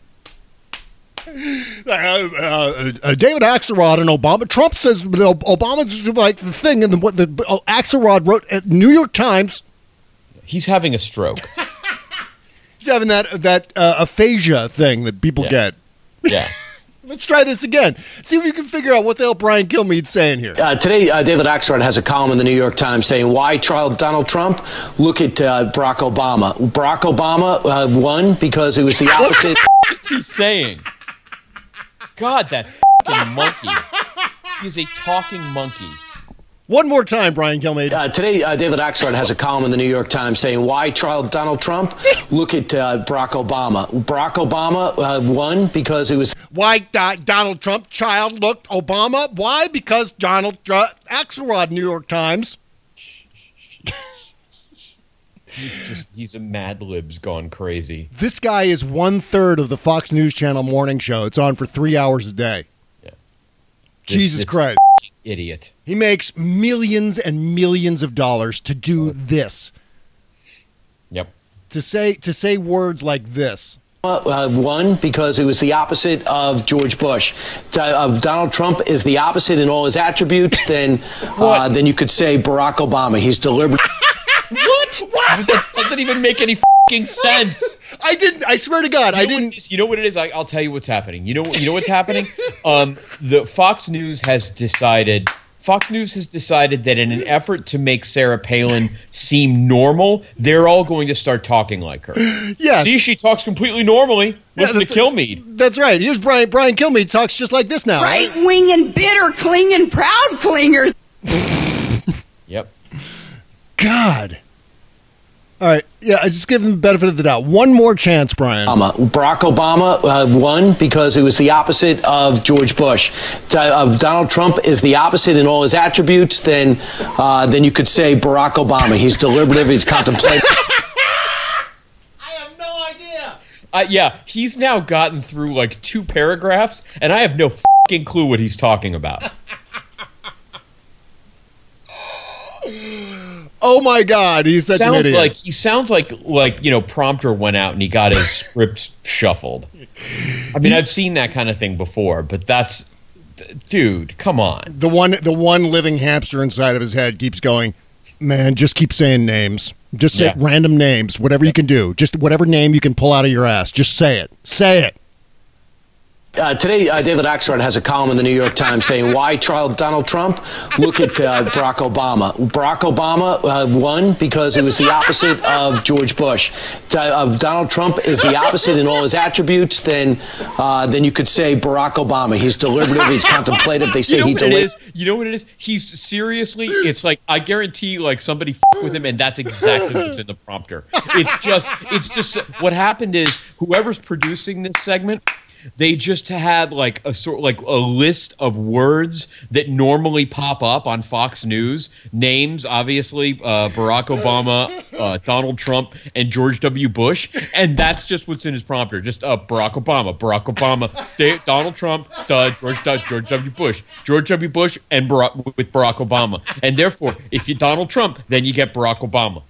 Uh, uh, uh, David Axelrod and Obama. Trump says Obama's like the thing, and what the uh, Axelrod wrote at New York Times. He's having a stroke. He's having that that uh, aphasia thing that people Yeah. get. Yeah. Let's try this again. See if we can figure out what the hell Brian Kilmeade's saying here. Uh, today, uh, David Axelrod has a column in the New York Times saying, why trial Donald Trump? Look at uh, Barack Obama. Barack Obama uh, won because it was the opposite. What is he saying? God, that fucking monkey. He's a talking monkey. One more time, Brian Kilmeade. Uh, today, uh, David Axelrod has a column in the New York Times saying, why trial Donald Trump? Look at uh, Barack Obama. Barack Obama uh, won because it was... Why uh, Donald Trump child looked Obama? Why? Because Donald uh, Axelrod, New York Times. He's just, he's a Mad Lib's gone crazy. This guy is one third of the Fox News Channel morning show. It's on for three hours a day. Yeah. Jesus this, this Christ. Idiot. He makes millions and millions of dollars to do this. Yep. to say to say words like this. Uh, one, because it was the opposite of George Bush. Uh, Donald Trump is the opposite in all his attributes. Then, uh, then you could say Barack Obama. He's deliberate. What? What? That doesn't even make any f***ing sense. I didn't. I swear to God, you I know didn't. What you know what it is? I, I'll tell you what's happening. You know. You know what's happening. Um, the Fox News has decided. Fox News has decided that in an effort to make Sarah Palin seem normal, they're all going to start talking like her. Yes. See, she talks completely normally. Listen yeah, to Kilmeade. That's right. Here's Brian. Brian Kilmeade talks just like this now. Right wing and bitter, clinging, proud clingers. Yep. God. All right. Yeah, I just give them the benefit of the doubt. One more chance, Brian. Obama. Barack Obama uh, won because it was the opposite of George Bush. Uh, Donald Trump is the opposite in all his attributes. Then, uh, then you could say Barack Obama. He's deliberative. He's contemplative. I have no idea. Uh, yeah, he's now gotten through like two paragraphs, and I have no f***ing clue what he's talking about. Oh my God, he's such sounds an idiot. Like he sounds like like you know, prompter went out and he got his scripts shuffled. I mean, I've seen that kind of thing before, but that's, dude, come on. The one, the one living hamster inside of his head keeps going, man, just keep saying names. Just say Yeah. random names, whatever you can do. Just whatever name you can pull out of your ass. Just say it. Say it. Uh, today, uh, David Axelrod has a column in the New York Times saying, why trial Donald Trump? Look at uh, Barack Obama. Barack Obama uh, won because it was the opposite of George Bush. Uh, Donald Trump is the opposite in all his attributes. Then, uh, then you could say Barack Obama. He's deliberative. He's contemplative. They say you know he what it deliberates. is? You know what it is? He's seriously, it's like, I guarantee like somebody f- with him and that's exactly what's in the prompter. It's just, it's just, what happened is whoever's producing this segment, they just had like a sort like a list of words that normally pop up on Fox News. Names, obviously, uh, Barack Obama, uh, Donald Trump, and George W. Bush. And that's just what's in his prompter. Just uh, Barack Obama, Barack Obama, Dave, Donald Trump, uh, George, George W. Bush, George W. Bush, and Barack, with Barack Obama. And therefore, if you Donald Trump, then you get Barack Obama.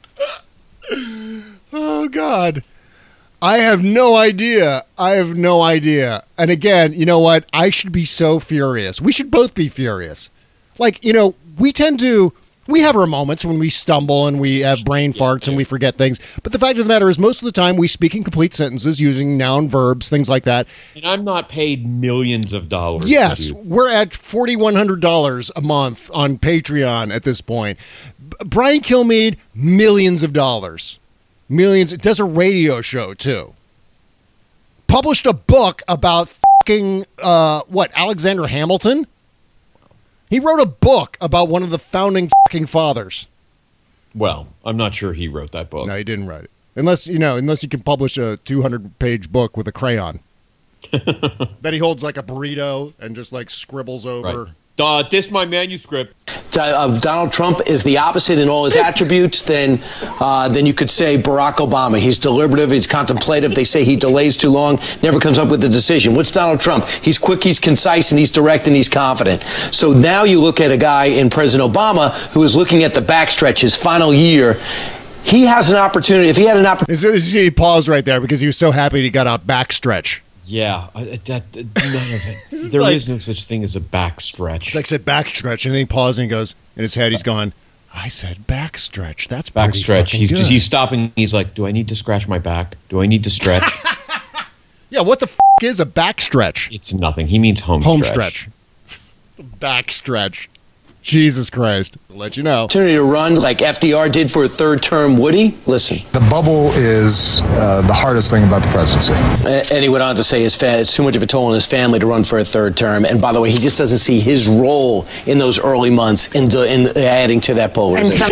Oh, God. I have no idea. I have no idea. And again, you know what? I should be so furious. We should both be furious. Like, you know, we tend to, we have our moments when we stumble and we have brain farts and we forget things. But the fact of the matter is, most of the time we speak in complete sentences using noun, verbs, things like that. And I'm not paid millions of dollars. Yes, we're at four thousand one hundred dollars a month on Patreon at this point. B- Brian Kilmeade, millions of dollars. Millions. It does a radio show, too. Published a book about fucking, uh, what, Alexander Hamilton? He wrote a book about one of the founding fucking fathers. Well, I'm not sure he wrote that book. No, he didn't write it. Unless, you know, unless you can publish a two hundred page book with a crayon. That he holds like a burrito and just like scribbles over. Right. Uh, this my manuscript. Uh, Donald Trump is the opposite in all his attributes. Then, uh, then you could say Barack Obama. He's deliberative. He's contemplative. They say he delays too long, never comes up with a decision. What's Donald Trump? He's quick, he's concise, and he's direct, and he's confident. So now you look at a guy in President Obama who is looking at the backstretch, his final year. He has an opportunity. If he had an opportunity, he paused right there because he was so happy he got a backstretch. Yeah, I, that, that, none of it. There Like- is no such thing as a backstretch. Like I said, backstretch, and then he paused and he goes, in his head, he's going, I said backstretch. That's pretty Backstretch. fucking He's good. he's stopping. He's like, do I need to scratch my back? Do I need to stretch? Yeah, what the f*** is a backstretch? It's nothing. He means home, Home stretch. stretch. Backstretch. Jesus Christ. I'll let you know. opportunity to run like F D R did for a third term, would he? Listen. The bubble is uh, the hardest thing about the presidency. And he went on to say his fa- it's too much of a toll on his family to run for a third term. And by the way, he just doesn't see his role in those early months in, in adding to that polarization.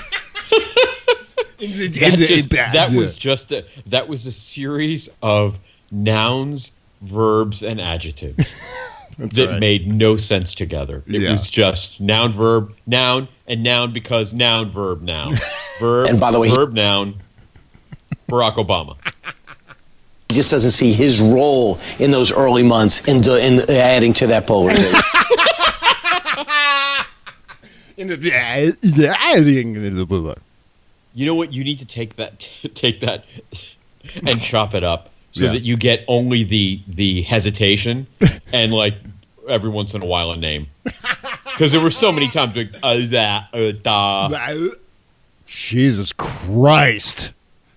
That, just, that was just a, that was a series of nouns, verbs, and adjectives that right. made no sense together. It Yeah. was just noun, verb, noun, and noun because noun, verb, noun, verb, And by the way, he- verb, noun. Barack Obama. He just doesn't see his role in those early months in, in adding to that polarization. In the, You know what? You need to take that, take that, and chop it up so Yeah. that you get only the the hesitation and like every once in a while a name. Because there were so many times like uh, that, uh, da. Jesus Christ.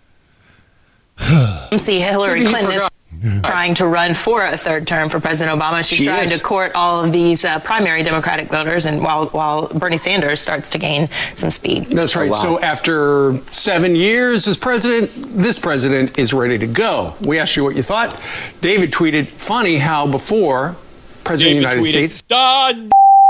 See, Hillary Clinton is trying to run for a third term for President Obama. She's She trying is. to court all of these uh, primary Democratic voters, and while while Bernie Sanders starts to gain some speed. That's right. So after seven years as president, this president is ready to go. We asked you what you thought. David tweeted, funny how before President David of the United tweeted, States. "Done."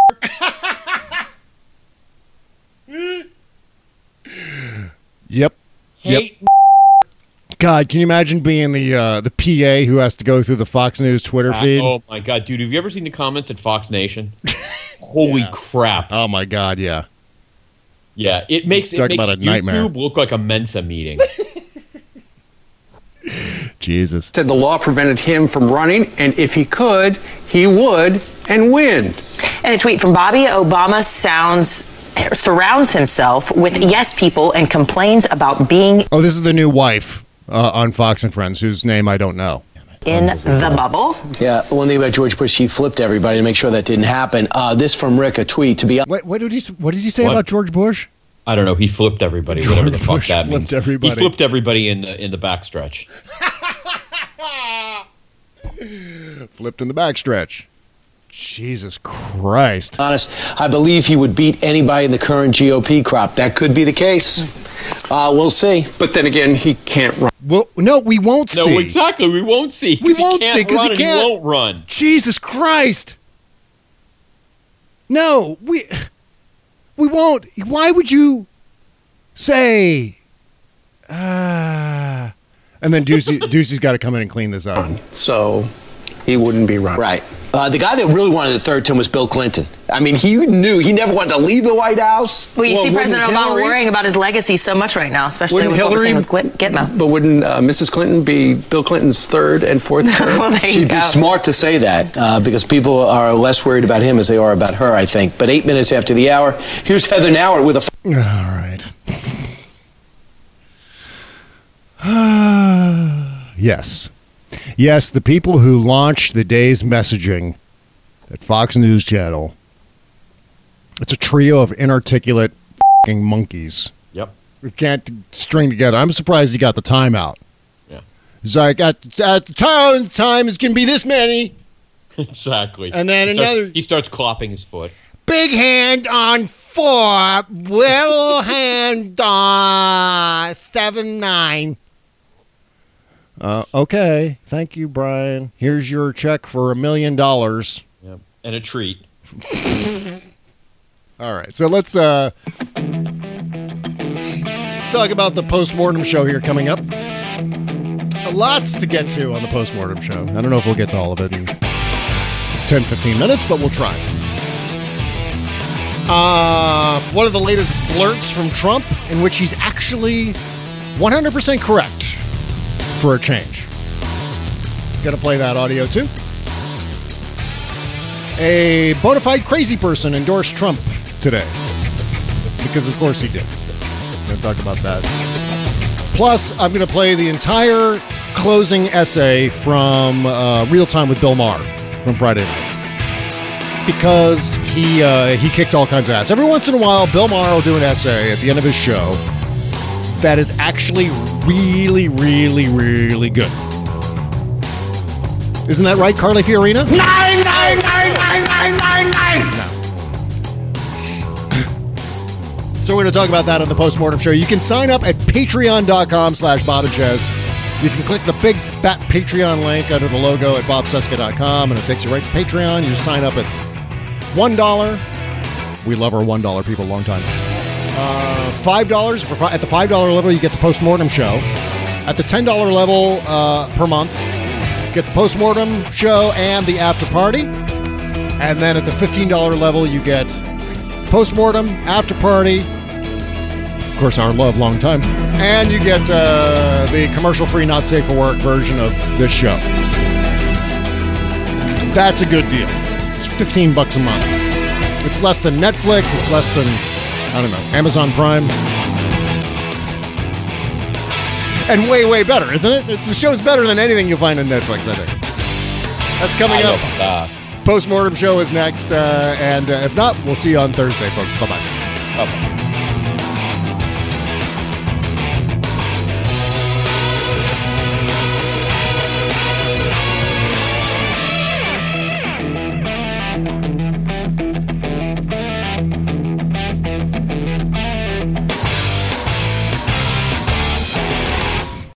Yep. Hate Yep. God, can you imagine being the uh, the P A who has to go through the Fox News Twitter feed? Oh my god, dude! Have you ever seen the comments at Fox Nation? Holy crap! Oh my god, yeah. Yeah, it makes it Talk makes about a YouTube nightmare. look like a Mensa meeting. Jesus. Said the law prevented him from running, and if he could, he would and win. And a tweet from Bobby: Obama sounds surrounds himself with yes people and complains about being Oh, this is the new wife uh, on Fox and Friends, whose name I don't know. in the bubble. Yeah, one thing about George Bush, he flipped everybody to make sure that didn't happen. Uh, this from Rick, a tweet. To be honest, What, what did he? What did he say What? about George Bush? I don't know. He flipped everybody. Whatever the fuck Bush that flipped means. everybody. He flipped everybody in the in the backstretch. Flipped in the backstretch. Jesus Christ. honest, I believe he would beat anybody in the current G O P crop. That could be the case. Uh, we'll see. But then again, he can't run. Well, no, we won't No, see. exactly. We won't see. 'cause We he won't can't see, 'cause run he and can't. He won't run. Jesus Christ. No, we we won't. Why would you say? Ah. And then Ducey, Ducey's got to come in and clean this up. So he wouldn't be running. Right. Uh, the guy that really wanted the third term was Bill Clinton. I mean, he knew he never wanted to leave the White House. Well, you Well, see President wouldn't Obama Hillary- worrying about his legacy so much right now, especially Wouldn't with what we're Hillary, seeing with Git- Gitmo. but wouldn't uh, Missus Clinton be Bill Clinton's third and fourth term? Well, there you She'd go. be smart to say that uh, because people are less worried about him as they are about her, I think. But eight minutes after the hour, here's Heather Nauert with a. All right. Yes. Yes, the people who launched the day's messaging at Fox News Channel. It's a trio of inarticulate f***ing monkeys. Yep. We can't string together. I'm surprised he got the timeout. Yeah. He's like, at, at the time, time is going to be this many. Exactly. And then he starts- another- he starts clopping his foot. Big hand on four, little hand on seven, nine. Uh, okay. Thank you, Brian. Here's your check for a million dollars. Yep. And a treat. All right. So let's uh, let's talk about the postmortem show here coming up. Lots to get to on the postmortem show. I don't know if we'll get to all of it in ten, fifteen minutes, but we'll try. Uh, one of the latest blurts from Trump in which he's actually one hundred percent correct for a change. Gonna play that audio too. A bona fide crazy person endorsed Trump today. Because of course he did. Gonna talk about that. Plus, I'm gonna play the entire closing essay from uh, Real Time with Bill Maher from Friday night. Because he uh, he kicked all kinds of ass. Every once in a while, Bill Maher will do an essay at the end of his show that is actually really, really, really good. Isn't that right, Carly Fiorina? Nine, nine, nine, nine, nine, nine, nine. So we're going to talk about that on the Postmortem Show. You can sign up at patreon.com slash Bob and Chez. You can click the big fat Patreon link under the logo at bob cesca dot com, and it takes you right to Patreon. You just sign up at one dollar. We love our one dollar people, long time. Uh, five dollars. For, at the five dollar level, you get the Postmortem Show. At the ten dollar level uh, per month, you get the Postmortem Show and the After Party. And then at the fifteen dollar level, you get Postmortem, After Party, of course, our love, long time, and you get uh, the commercial-free, not safe for work version of this show. That's a good deal. It's fifteen bucks a month. It's less than Netflix. It's less than, I don't know, Amazon Prime. And way, way better, isn't it? It's, the show's better than anything you'll find on Netflix, I think. That's coming I up. love that. Postmortem show is next. Uh, and uh, if not, we'll see you on Thursday, folks. Bye-bye. Bye-bye.